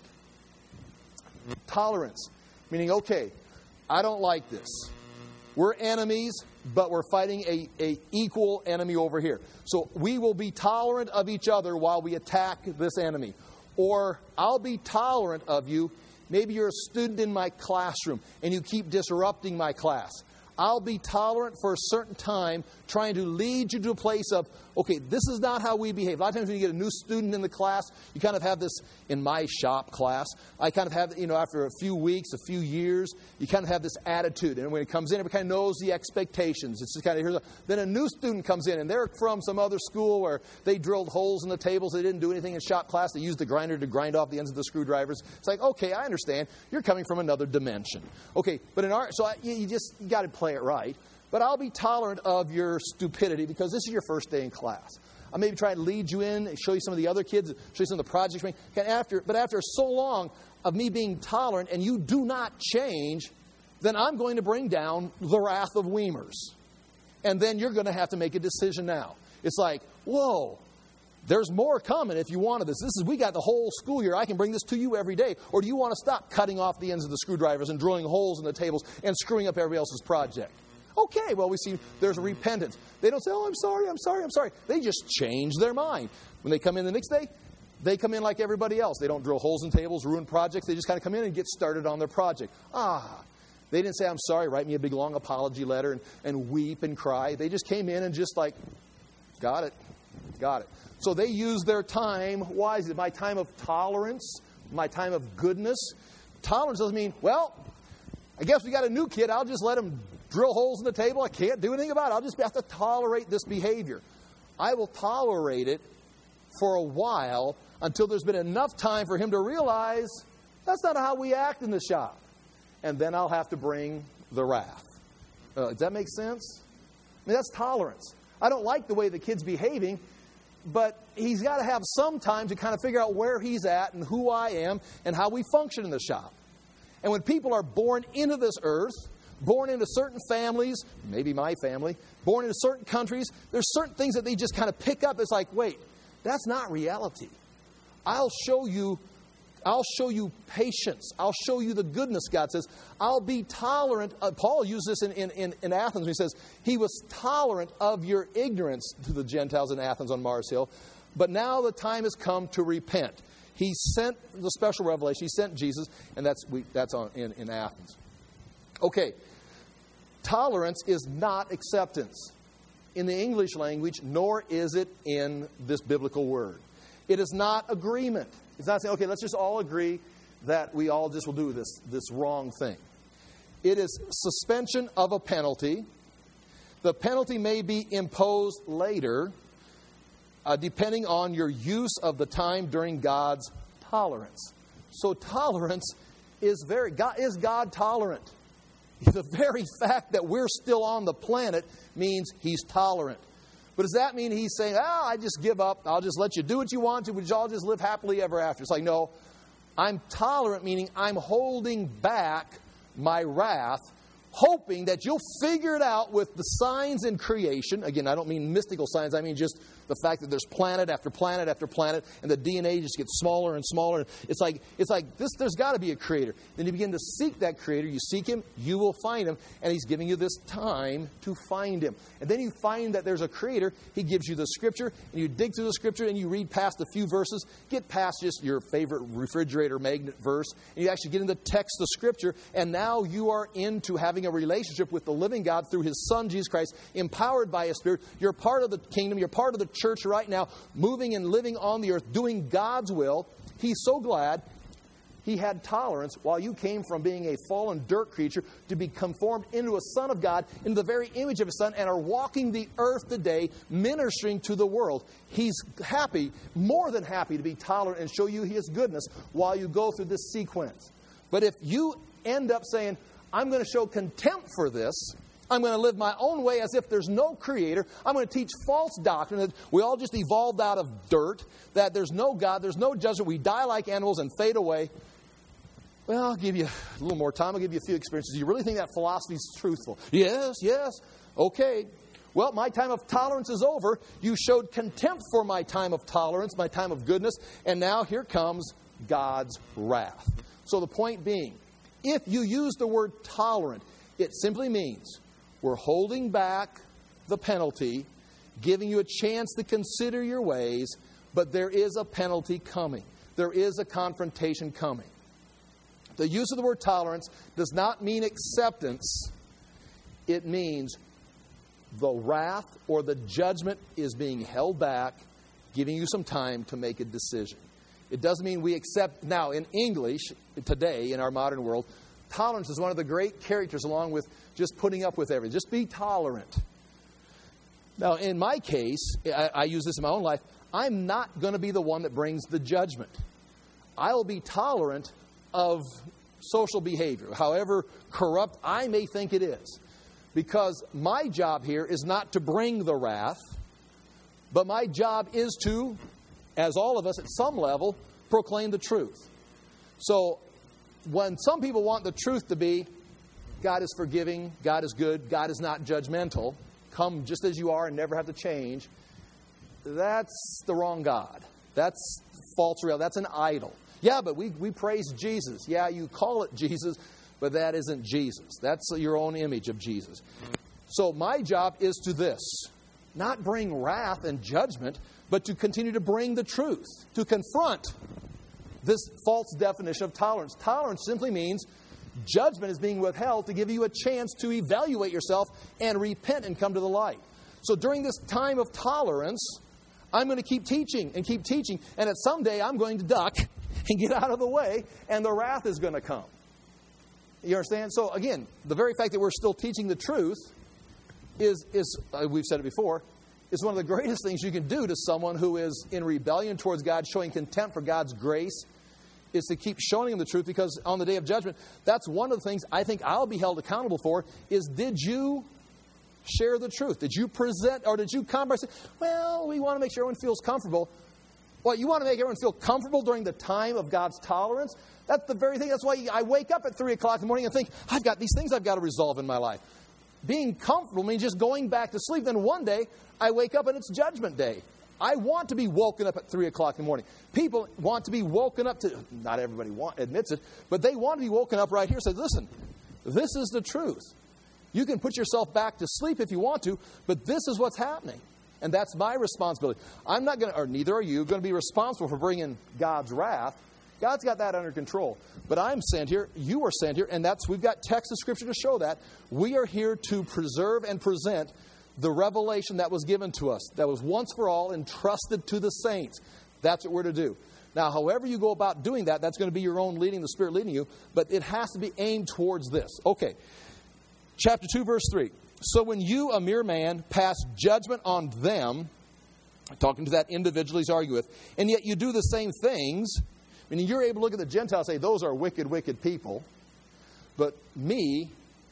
Tolerance, meaning, okay, I don't like this. We're enemies, but we're fighting a, a equal enemy over here. So we will be tolerant of each other while we attack this enemy. Or I'll be tolerant of you. Maybe you're a student in my classroom and you keep disrupting my class. I'll be tolerant for a certain time, trying to lead you to a place of, okay, this is not how we behave. A lot of times when you get a new student in the class, you kind of have this, in my shop class, I kind of have, you know, after a few weeks, a few years, you kind of have this attitude. And when it comes in, everybody kind of knows the expectations. It's just kind of, here's a, then a new student comes in, and they're from some other school where they drilled holes in the tables. They didn't do anything in shop class. They used the grinder to grind off the ends of the screwdrivers. It's like, okay, I understand. You're coming from another dimension. Okay, but in our, so I, you just you got to play it right. But I'll be tolerant of your stupidity because this is your first day in class. I maybe try to lead you in and show you some of the other kids, show you some of the projects. And after, but after so long of me being tolerant and you do not change, then I'm going to bring down the wrath of Weimers. And then you're going to have to make a decision now. It's like, whoa, there's more coming if you wanted this. This is, we got the whole school year. I can bring this to you every day. Or do you want to stop cutting off the ends of the screwdrivers and drilling holes in the tables and screwing up everybody else's project? Okay, well, we see there's a repentance. They don't say, oh, I'm sorry, I'm sorry, I'm sorry. They just change their mind. When they come in the next day, they come in like everybody else. They don't drill holes in tables, ruin projects. They just kind of come in and get started on their project. Ah, they didn't say, I'm sorry, write me a big, long apology letter and, and weep and cry. They just came in and just like, got it, got it. So they use their time wisely. My time of tolerance, my time of goodness. Tolerance doesn't mean, well, I guess we got a new kid. I'll just let him drill holes in the table. I can't do anything about it. I'll just have to tolerate this behavior. I will tolerate it for a while until there's been enough time for him to realize that's not how we act in the shop. And then I'll have to bring the wrath. Uh, does that make sense? I mean, that's tolerance. I don't like the way the kid's behaving, but he's got to have some time to kind of figure out where he's at and who I am and how we function in the shop. And when people are born into this earth, born into certain families, maybe my family, born into certain countries, there's certain things that they just kind of pick up. It's like, wait, that's not reality. I'll show you, I'll show you patience. I'll show you the goodness, God says. I'll be tolerant. Uh, Paul used this in, in, in, in Athens. He says, he was tolerant of your ignorance to the Gentiles in Athens on Mars Hill. But now the time has come to repent. He sent the special revelation. He sent Jesus, and that's we, that's on in, in Athens. Okay. Tolerance is not acceptance in the English language, nor is it in this biblical word. It is not agreement. It's not saying, okay, let's just all agree that we all just will do this, this wrong thing. It is suspension of a penalty. The penalty may be imposed later, uh, depending on your use of the time during God's tolerance. So tolerance is very, God, is God tolerant? The very fact that we're still on the planet means He's tolerant. But does that mean He's saying, ah, I just give up. I'll just let you do what you want to. We'll all just live happily ever after. It's like, no, I'm tolerant, meaning I'm holding back my wrath, hoping that you'll figure it out with the signs in creation. Again, I don't mean mystical signs. I mean just the fact that there's planet after planet after planet, and the D N A just gets smaller and smaller. It's like it's like this. There's got to be a creator. Then you begin to seek that creator. You seek him, you will find him, and he's giving you this time to find him. And then you find that there's a creator. He gives you the scripture, and you dig through the scripture, and you read past a few verses, get past just your favorite refrigerator magnet verse, and you actually get into the text of scripture, and now you are into having a relationship with the living God through His Son, Jesus Christ, empowered by His Spirit. You're part of the kingdom. You're part of the church right now, moving and living on the earth, doing God's will. He's so glad He had tolerance while you came from being a fallen dirt creature to be conformed into a Son of God, into the very image of His Son, and are walking the earth today, ministering to the world. He's happy, more than happy, to be tolerant and show you His goodness while you go through this sequence. But if you end up saying, I'm going to show contempt for this, I'm going to live my own way as if there's no creator. I'm going to teach false doctrine that we all just evolved out of dirt, that there's no God, there's no judgment. We die like animals and fade away. Well, I'll give you a little more time. I'll give you a few experiences. Do you really think that philosophy is truthful? Yes, yes. Okay. Well, my time of tolerance is over. You showed contempt for my time of tolerance, my time of goodness, and now here comes God's wrath. So the point being, if you use the word tolerant, it simply means we're holding back the penalty, giving you a chance to consider your ways, but there is a penalty coming. There is a confrontation coming. The use of the word tolerance does not mean acceptance. It means the wrath or the judgment is being held back, giving you some time to make a decision. It doesn't mean we accept. Now, in English, today, in our modern world, tolerance is one of the great characters along with just putting up with everything. Just be tolerant. Now, in my case, I, I use this in my own life, I'm not going to be the one that brings the judgment. I'll be tolerant of social behavior, however corrupt I may think it is. Because my job here is not to bring the wrath, but my job is to, as all of us at some level, proclaim the truth. So when some people want the truth to be, God is forgiving, God is good, God is not judgmental, come just as you are and never have to change, that's the wrong God. That's false reality. That's an idol. Yeah, but we, we praise Jesus. Yeah, you call it Jesus, but that isn't Jesus. That's your own image of Jesus. So my job is to this, not bring wrath and judgment, but to continue to bring the truth, to confront this false definition of tolerance. Tolerance simply means judgment is being withheld to give you a chance to evaluate yourself and repent and come to the light. So during this time of tolerance, I'm going to keep teaching and keep teaching, and at some day I'm going to duck and get out of the way, and the wrath is going to come. You understand? So again, the very fact that we're still teaching the truth is, is uh, we've said it before, is one of the greatest things you can do to someone who is in rebellion towards God, showing contempt for God's grace, is to keep showing them the truth, because on the day of judgment, that's one of the things I think I'll be held accountable for, is did you share the truth? Did you present, or did you come by saying, well, we want to make sure everyone feels comfortable. Well, you want to make everyone feel comfortable during the time of God's tolerance? That's the very thing. That's why I wake up at three o'clock in the morning and think, I've got these things I've got to resolve in my life. Being comfortable means just going back to sleep. Then one day, I wake up and it's Judgment Day. I want to be woken up at three o'clock in the morning. People want to be woken up to, not everybody want, admits it, but they want to be woken up right here and say, listen, this is the truth. You can put yourself back to sleep if you want to, but this is what's happening. And that's my responsibility. I'm not going to, or neither are you, going to be responsible for bringing God's wrath. God's got that under control. But I'm sent here, you are sent here, and that's, we've got text of Scripture to show that. We are here to preserve and present the revelation that was given to us, that was once for all entrusted to the saints. That's what we're to do. Now, however you go about doing that, that's going to be your own leading, the Spirit leading you, but it has to be aimed towards this. Okay, chapter two, verse three. So when you, a mere man, pass judgment on them, talking to that individual he's arguing with, and yet you do the same things, I mean, you're able to look at the Gentiles and say, those are wicked, wicked people. But me,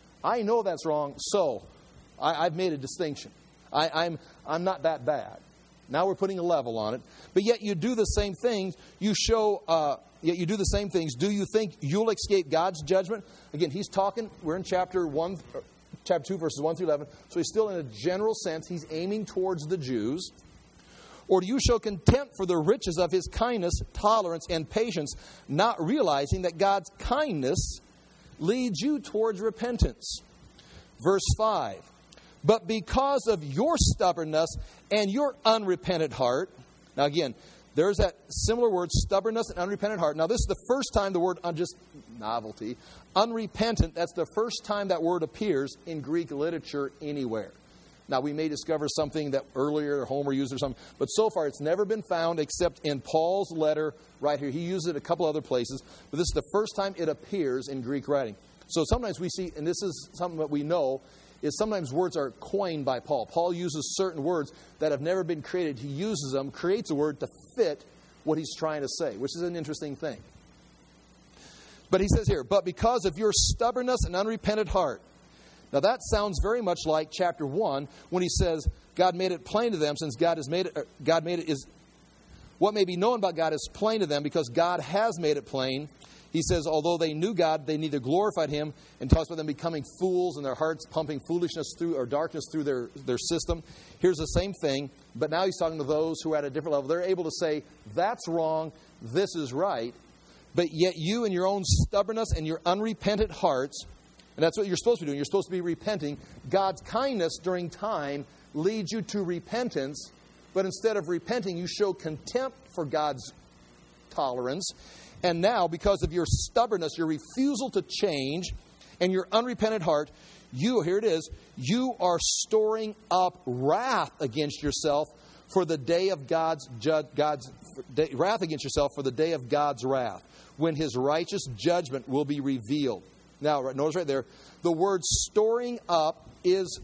I know that's wrong, so I, I've made a distinction. I, I'm, I'm not that bad. Now we're putting a level on it. But yet you do the same things. You show, uh, yet you do the same things. Do you think you'll escape God's judgment? Again, he's talking, we're in chapter one, chapter two, verses one through eleven. So he's still in a general sense, he's aiming towards the Jews. Or do you show contempt for the riches of his kindness, tolerance, and patience, not realizing that God's kindness leads you towards repentance? Verse five. But because of your stubbornness and your unrepentant heart. Now again, there's that similar word, stubbornness and unrepentant heart. Now this is the first time the word, just novelty, unrepentant, that's the first time that word appears in Greek literature anywhere. Now we may discover something that earlier Homer used or something, but so far it's never been found except in Paul's letter right here. He used it a couple other places, but this is the first time it appears in Greek writing. So sometimes we see, and this is something that we know, is sometimes words are coined by Paul. Paul uses certain words that have never been created. He uses them, creates a word to fit what he's trying to say, which is an interesting thing. But he says here, but because of your stubbornness and unrepentant heart, Now that sounds very much like chapter one when he says, God made it plain to them since God has made it, God made it is, what may be known about God is plain to them because God has made it plain. He says, although they knew God, they neither glorified Him, and talks about them becoming fools and their hearts pumping foolishness through or darkness through their, their system. Here's the same thing, but now he's talking to those who are at a different level. They're able to say, that's wrong, this is right, but yet you in your own stubbornness and your unrepentant hearts, and that's what you're supposed to be doing. You're supposed to be repenting. God's kindness during time leads you to repentance, but instead of repenting, you show contempt for God's tolerance. And now, because of your stubbornness, your refusal to change, and your unrepentant heart, you, here it is, you are storing up wrath against yourself for the day of God's, ju- God's day, wrath against yourself for the day of God's wrath, when His righteous judgment will be revealed. Now, notice right there, the word storing up is,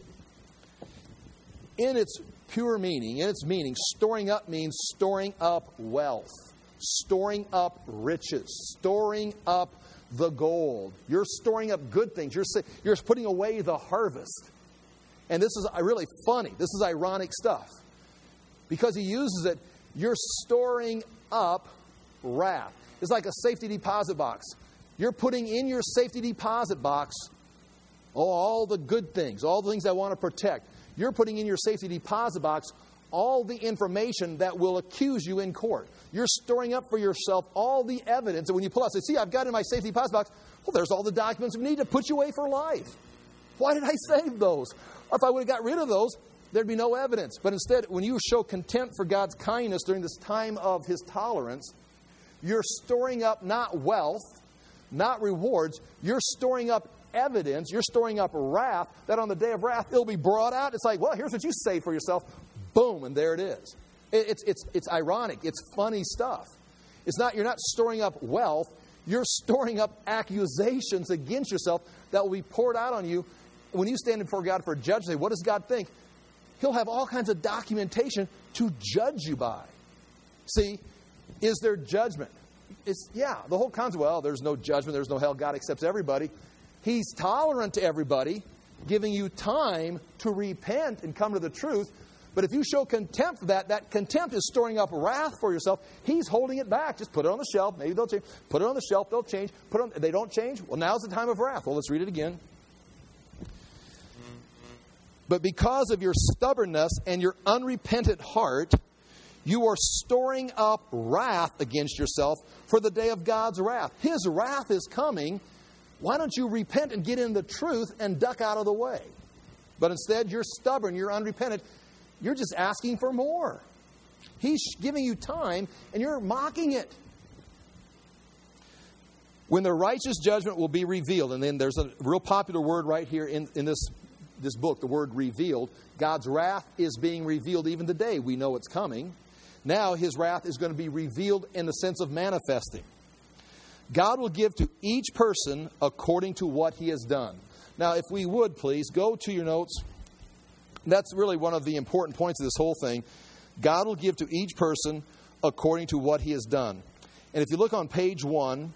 in its pure meaning, in its meaning, storing up means storing up wealth, storing up riches, storing up the gold. You're storing up good things. You're, you're putting away the harvest. And this is really funny. This is ironic stuff. Because he uses it, you're storing up wrath. It's like a safety deposit box. You're putting in your safety deposit box oh, all the good things, all the things I want to protect. You're putting in your safety deposit box all the information that will accuse you in court. You're storing up for yourself all the evidence. And when you pull out, say, see, I've got in my safety deposit box, well, there's all the documents we need to put you away for life. Why did I save those? If I would have got rid of those, there'd be no evidence. But instead, when you show contempt for God's kindness during this time of His tolerance, you're storing up not wealth, not rewards. You're storing up evidence. You're storing up wrath that on the day of wrath, it'll be brought out. It's like, well, here's what you saved for yourself. Boom, and there it is. It's, it's, it's ironic. It's funny stuff. It's not, you're not storing up wealth. You're storing up accusations against yourself that will be poured out on you. When you stand before God for a judge, say, what does God think? He'll have all kinds of documentation to judge you by. See, is there judgment? It's, yeah, the whole concept, well, there's no judgment, there's no hell, God accepts everybody. He's tolerant to everybody, giving you time to repent and come to the truth. But if you show contempt for that, that contempt is storing up wrath for yourself. He's holding it back. Just put it on the shelf. Maybe they'll change. Put it on the shelf. They'll change. Put it on, they don't change. Well, now's the time of wrath. Well, let's read it again. But because of your stubbornness and your unrepentant heart, you are storing up wrath against yourself for the day of God's wrath. His wrath is coming. Why don't you repent and get in the truth and duck out of the way? But instead, you're stubborn. You're unrepentant. You're just asking for more. He's giving you time, and you're mocking it. When the righteous judgment will be revealed, and then there's a real popular word right here in, in this, this book, the word revealed. God's wrath is being revealed even today. We know it's coming. Now His wrath is going to be revealed in the sense of manifesting. God will give to each person according to what he has done. Now, if we would, please, go to your notes. That's really one of the important points of this whole thing. God will give to each person according to what he has done. And if you look on page one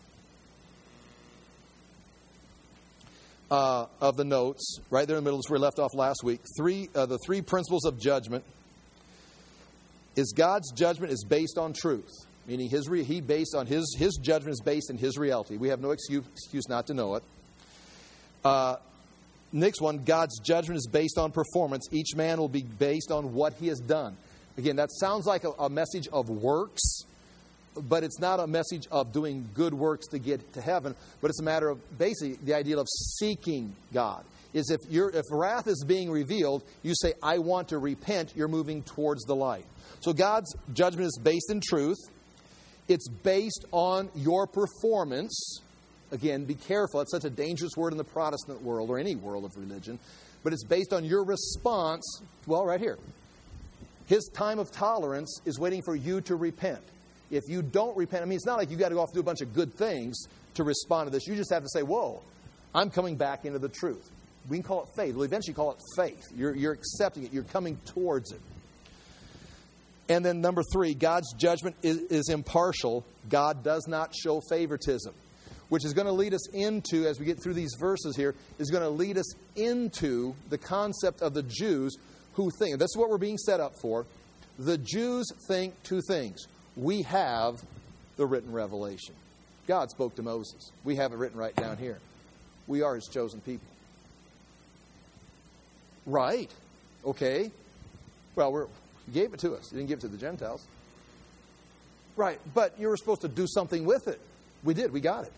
uh, of the notes, right there in the middle is where we left off last week, three uh, the three principles of judgment is God's judgment is based on truth, meaning his re- he based on his his judgment is based in His reality. We have no excuse, excuse not to know it. Uh, Next one, God's judgment is based on performance. Each man will be based on what he has done. Again, that sounds like a, a message of works, but it's not a message of doing good works to get to heaven, but it's a matter of basically the idea of seeking God. Is if you're, if wrath is being revealed, you say, I want to repent, you're moving towards the light. So God's judgment is based in truth. It's based on your performance. Again, be careful. It's such a dangerous word in the Protestant world or any world of religion. But it's based on your response. Well, right here. His time of tolerance is waiting for you to repent. If you don't repent, I mean, it's not like you've got to go off and do a bunch of good things to respond to this. You just have to say, whoa, I'm coming back into the truth. We can call it faith. We'll eventually call it faith. You're, you're accepting it. You're coming towards it. And then number three, God's judgment is, is impartial. God does not show favoritism. which is going to lead us into, as we get through these verses here, is going to lead us into the concept of the Jews who think, and that's what we're being set up for. The Jews think two things. We have the written revelation. God spoke to Moses. We have it written right down here. We are His chosen people. Right. Okay. Well, we're, He gave it to us. He didn't give it to the Gentiles. Right. But you were supposed to do something with it. We did. We got it.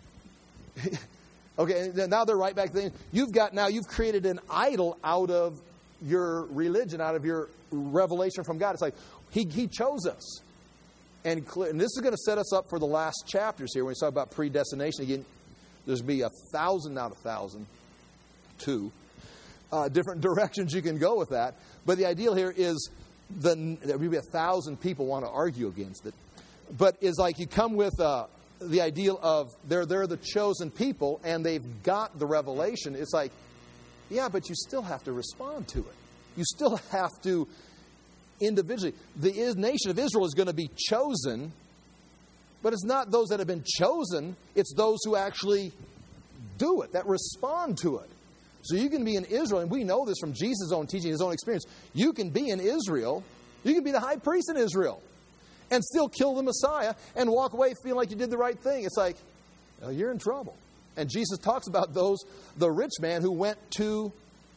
Okay, now they're right back there. You've got now you've created an idol out of your religion, out of your revelation from God. It's like He He chose us, and, clear, and this is going to set us up for the last chapters here when we talk about predestination. Again, there's be a thousand, not a thousand, two uh, different directions you can go with that. But the ideal here is the there will be a thousand people want to argue against it, but is like you come with. Uh, the ideal of they're, they're the chosen people and they've got the revelation. It's like, yeah, but you still have to respond to it. You still have to individually. The nation of Israel is going to be chosen, but it's not those that have been chosen. It's those who actually do it, that respond to it. So you can be in Israel, and we know this from Jesus' own teaching, His own experience. You can be in Israel. You can be the high priest in Israel and still kill the Messiah and walk away feeling like you did the right thing. It's like, well, you're in trouble. And Jesus talks about those, the rich man who went to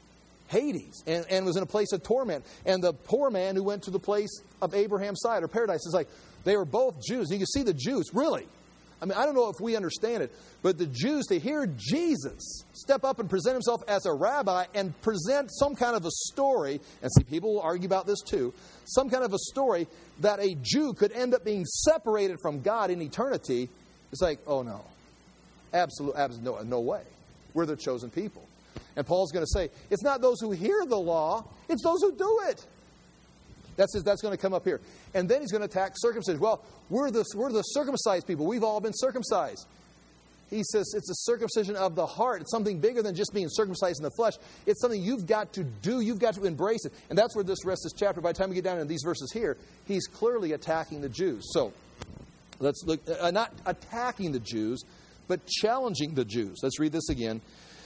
Hades and, and was in a place of torment, and the poor man who went to the place of Abraham's side or paradise. It's like they were both Jews. You can see the Jews, really. I mean, I don't know if we understand it, but the Jews, to hear Jesus step up and present Himself as a rabbi and present some kind of a story, and see, people will argue about this too, some kind of a story that a Jew could end up being separated from God in eternity, it's like, oh no, absolute, absolute no, no way. We're the chosen people. And Paul's going to say, it's not those who hear the law, it's those who do it. That's, that's going to come up here. And then he's going to attack circumcision. Well, we're the, we're the circumcised people. We've all been circumcised. He says it's a circumcision of the heart. It's something bigger than just being circumcised in the flesh. It's something you've got to do. You've got to embrace it. And that's where this rest of this chapter, by the time we get down into these verses here, he's clearly attacking the Jews. So let's look, uh, not attacking the Jews, but challenging the Jews. Let's read this again.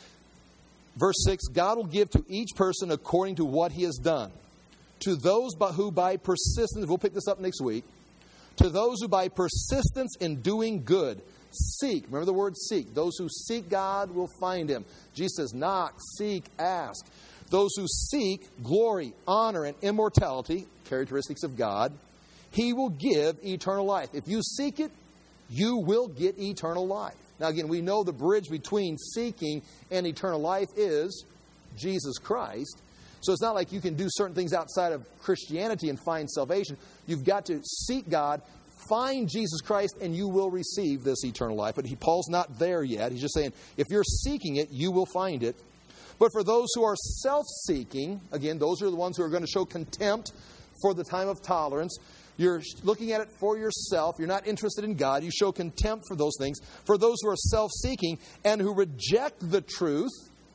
Verse six, God will give to each person according to what he has done. To those who by persistence, we'll pick this up next week, to those who by persistence in doing good seek. Remember the word seek. Those who seek God will find Him. Jesus says, knock, seek, ask. Those who seek glory, honor, and immortality, characteristics of God, He will give eternal life. If you seek it, you will get eternal life. Now again, we know the bridge between seeking and eternal life is Jesus Christ. So it's not like you can do certain things outside of Christianity and find salvation. You've got to seek God, find Jesus Christ, and you will receive this eternal life. But he, Paul's not there yet. He's just saying, if you're seeking it, you will find it. But for those who are self-seeking, again, those are the ones who are going to show contempt for the time of tolerance. You're looking at it for yourself. You're not interested in God. You show contempt for those things. For those who are self-seeking and who reject the truth,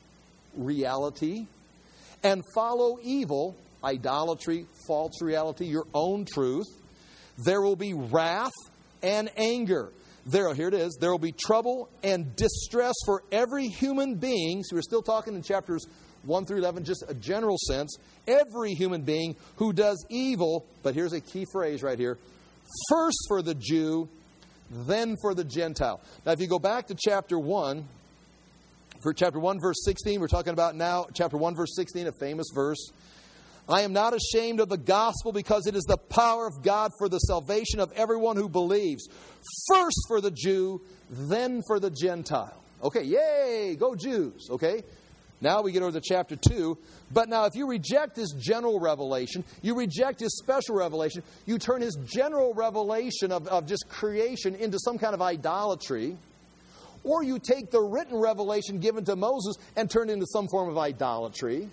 reality, and follow evil, idolatry, false reality, your own truth, there will be wrath and anger. There, here it is. There will be trouble and distress for every human being. So we're still talking in chapters one through eleven, just a general sense. Every human being who does evil, but here's a key phrase right here, first for the Jew, then for the Gentile. Now, if you go back to chapter one, for chapter one, verse sixteen, we're talking about now, chapter one, verse sixteen, a famous verse. I am not ashamed of the gospel because it is the power of God for the salvation of everyone who believes. First for the Jew, then for the Gentile. Okay, yay, go Jews, okay? Now we get over to chapter two. But now if you reject His general revelation, you reject His special revelation, you turn His general revelation of, of just creation into some kind of idolatry, or you take the written revelation given to Moses and turn it into some form of idolatry,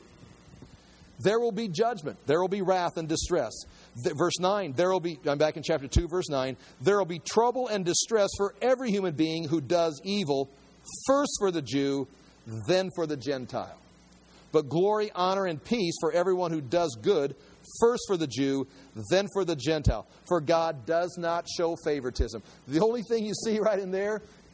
there will be judgment. There will be wrath and distress. Verse nine, there will be, I'm back in chapter two, verse nine, there will be trouble and distress for every human being who does evil, first for the Jew, then for the Gentile. But glory, honor, and peace for everyone who does good, first for the Jew, then for the Gentile. For God does not show favoritism. The only thing you see right in there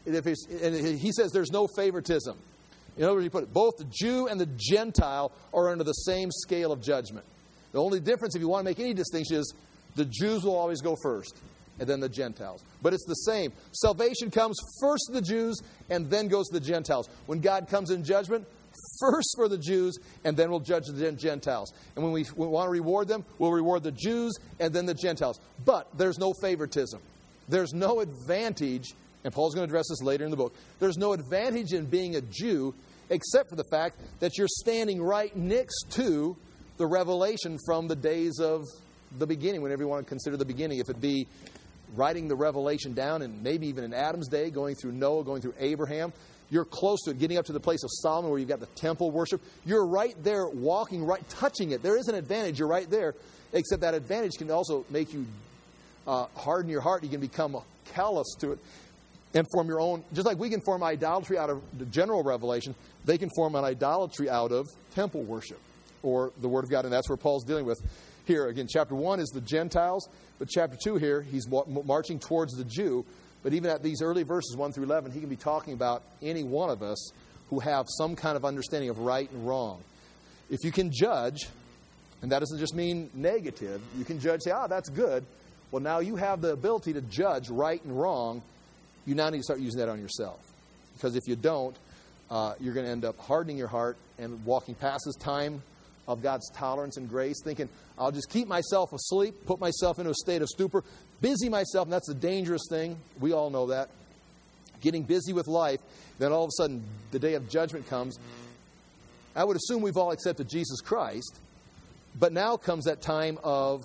if it's, and he says there's no favoritism. In other words, he put it, both the Jew and the Gentile are under the same scale of judgment. The only difference, if you want to make any distinction, is the Jews will always go first, and then the Gentiles. But it's the same. Salvation comes first to the Jews, and then goes to the Gentiles. When God comes in judgment, first for the Jews, and then we'll judge the Gentiles. And when we, we want to reward them, we'll reward the Jews and then the Gentiles. But there's no favoritism. There's no advantage, and Paul's going to address this later in the book, there's no advantage in being a Jew except for the fact that you're standing right next to the revelation from the days of the beginning, whenever you want to consider the beginning. If it be writing the revelation down, and maybe even in Adam's day, going through Noah, going through Abraham, you're close to it, getting up to the place of Solomon where you've got the temple worship. You're right there, walking, right, touching it. There is an advantage. You're right there, except that advantage can also make you uh, harden your heart. You can become callous to it and form your own. Just like we can form idolatry out of the general revelation, they can form an idolatry out of temple worship or the Word of God. And that's where Paul's dealing with here. Again, chapter one is the Gentiles, but chapter two here, he's marching towards the Jew. But even at these early verses, one through eleven, he can be talking about any one of us who have some kind of understanding of right and wrong. If you can judge, and that doesn't just mean negative, you can judge, say, ah, that's good. Well, now you have the ability to judge right and wrong. You now need to start using that on yourself. Because if you don't, uh, you're going to end up hardening your heart and walking past this time of God's tolerance and grace, thinking, I'll just keep myself asleep, put myself into a state of stupor, busy myself, and that's a dangerous thing. We all know that. Getting busy with life, then all of a sudden the day of judgment comes. I would assume we've all accepted Jesus Christ, but now comes that time of,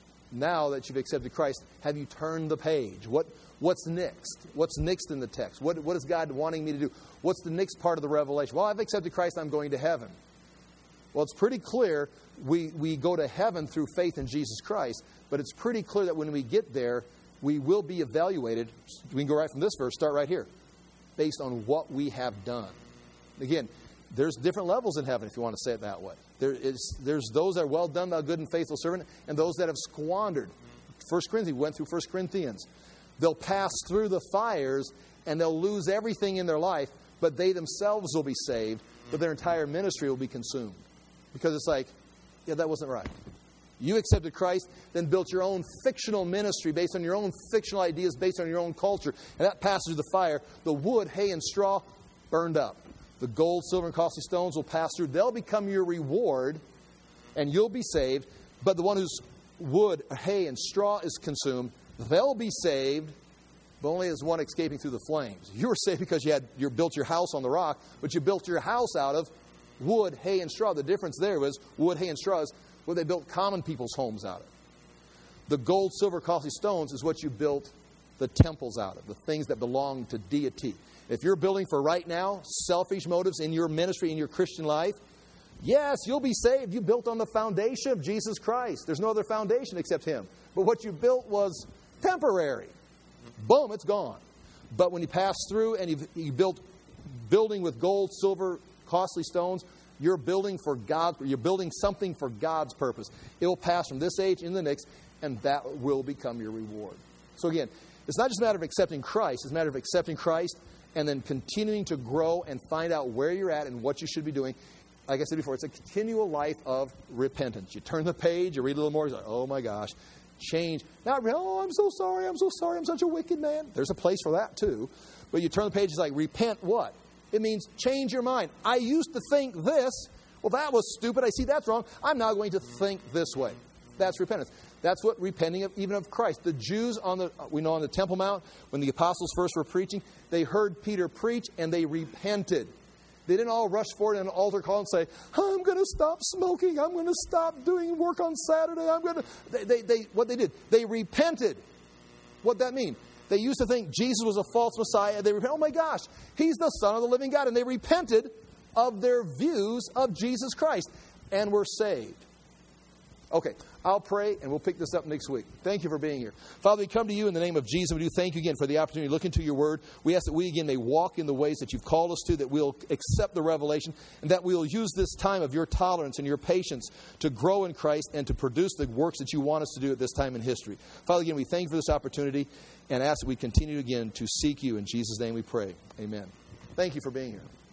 now that you've accepted Christ, have you turned the page? What What's next? What's next in the text? What What is God wanting me to do? What's the next part of the revelation? Well, I've accepted Christ, I'm going to heaven. Well, it's pretty clear we, we go to heaven through faith in Jesus Christ, but it's pretty clear that when we get there, we will be evaluated. We can go right from this verse, start right here, based on what we have done. Again, there's different levels in heaven, if you want to say it that way. There is, there's those that are well done, thou good and faithful servant, and those that have squandered. First Corinthians, we went through First Corinthians. They'll pass through the fires, and they'll lose everything in their life, but they themselves will be saved, but their entire ministry will be consumed. Because it's like, yeah, that wasn't right. You accepted Christ, then built your own fictional ministry based on your own fictional ideas, based on your own culture, and that passes through the fire. The wood, hay, and straw burned up. The gold, silver, and costly stones will pass through. They'll become your reward, and you'll be saved. But the one whose wood, hay, and straw is consumed, they'll be saved, but only as one escaping through the flames. You were saved because you had you built your house on the rock, but you built your house out of wood, hay, and straw. The difference there was wood, hay, and straw is what they built common people's homes out of. The gold, silver, costly stones is what you built the temples out of, the things that belong to deity. If you're building for right now, selfish motives in your ministry, in your Christian life, yes, you'll be saved. You built on the foundation of Jesus Christ. There's no other foundation except Him. But what you built was temporary. Boom, it's gone. But when you pass through and you've, you built building with gold, silver, costly stones, you're building for God. You're building something for God's purpose. It will pass from this age into the next, and that will become your reward. So again, it's not just a matter of accepting Christ. It's a matter of accepting Christ and then continuing to grow and find out where you're at and what you should be doing. Like I said before, it's a continual life of repentance. You turn the page, you read a little more, you're like, oh my gosh, change. Not, oh, I'm so sorry, I'm so sorry, I'm such a wicked man. There's a place for that too. But you turn the page, it's like, repent what? It means change your mind. I used to think this. Well, that was stupid. I see that's wrong. I'm now going to think this way. That's repentance. That's what repenting of, even of Christ. The Jews on the, we know on the Temple Mount, when the apostles first were preaching, they heard Peter preach and they repented. They didn't all rush forward in an altar call and say, I'm going to stop smoking. I'm going to stop doing work on Saturday. I'm going to. They, they, they, what they did, they repented. What'd that mean? They used to think Jesus was a false Messiah. They repented, oh my gosh, He's the Son of the living God. And they repented of their views of Jesus Christ and were saved. Okay, I'll pray, and we'll pick this up next week. Thank you for being here. Father, we come to you in the name of Jesus. We do thank you again for the opportunity to look into your word. We ask that we again may walk in the ways that you've called us to, that we'll accept the revelation, and that we'll use this time of your tolerance and your patience to grow in Christ and to produce the works that you want us to do at this time in history. Father, again, we thank you for this opportunity and ask that we continue again to seek you. In Jesus' name we pray. Amen. Thank you for being here.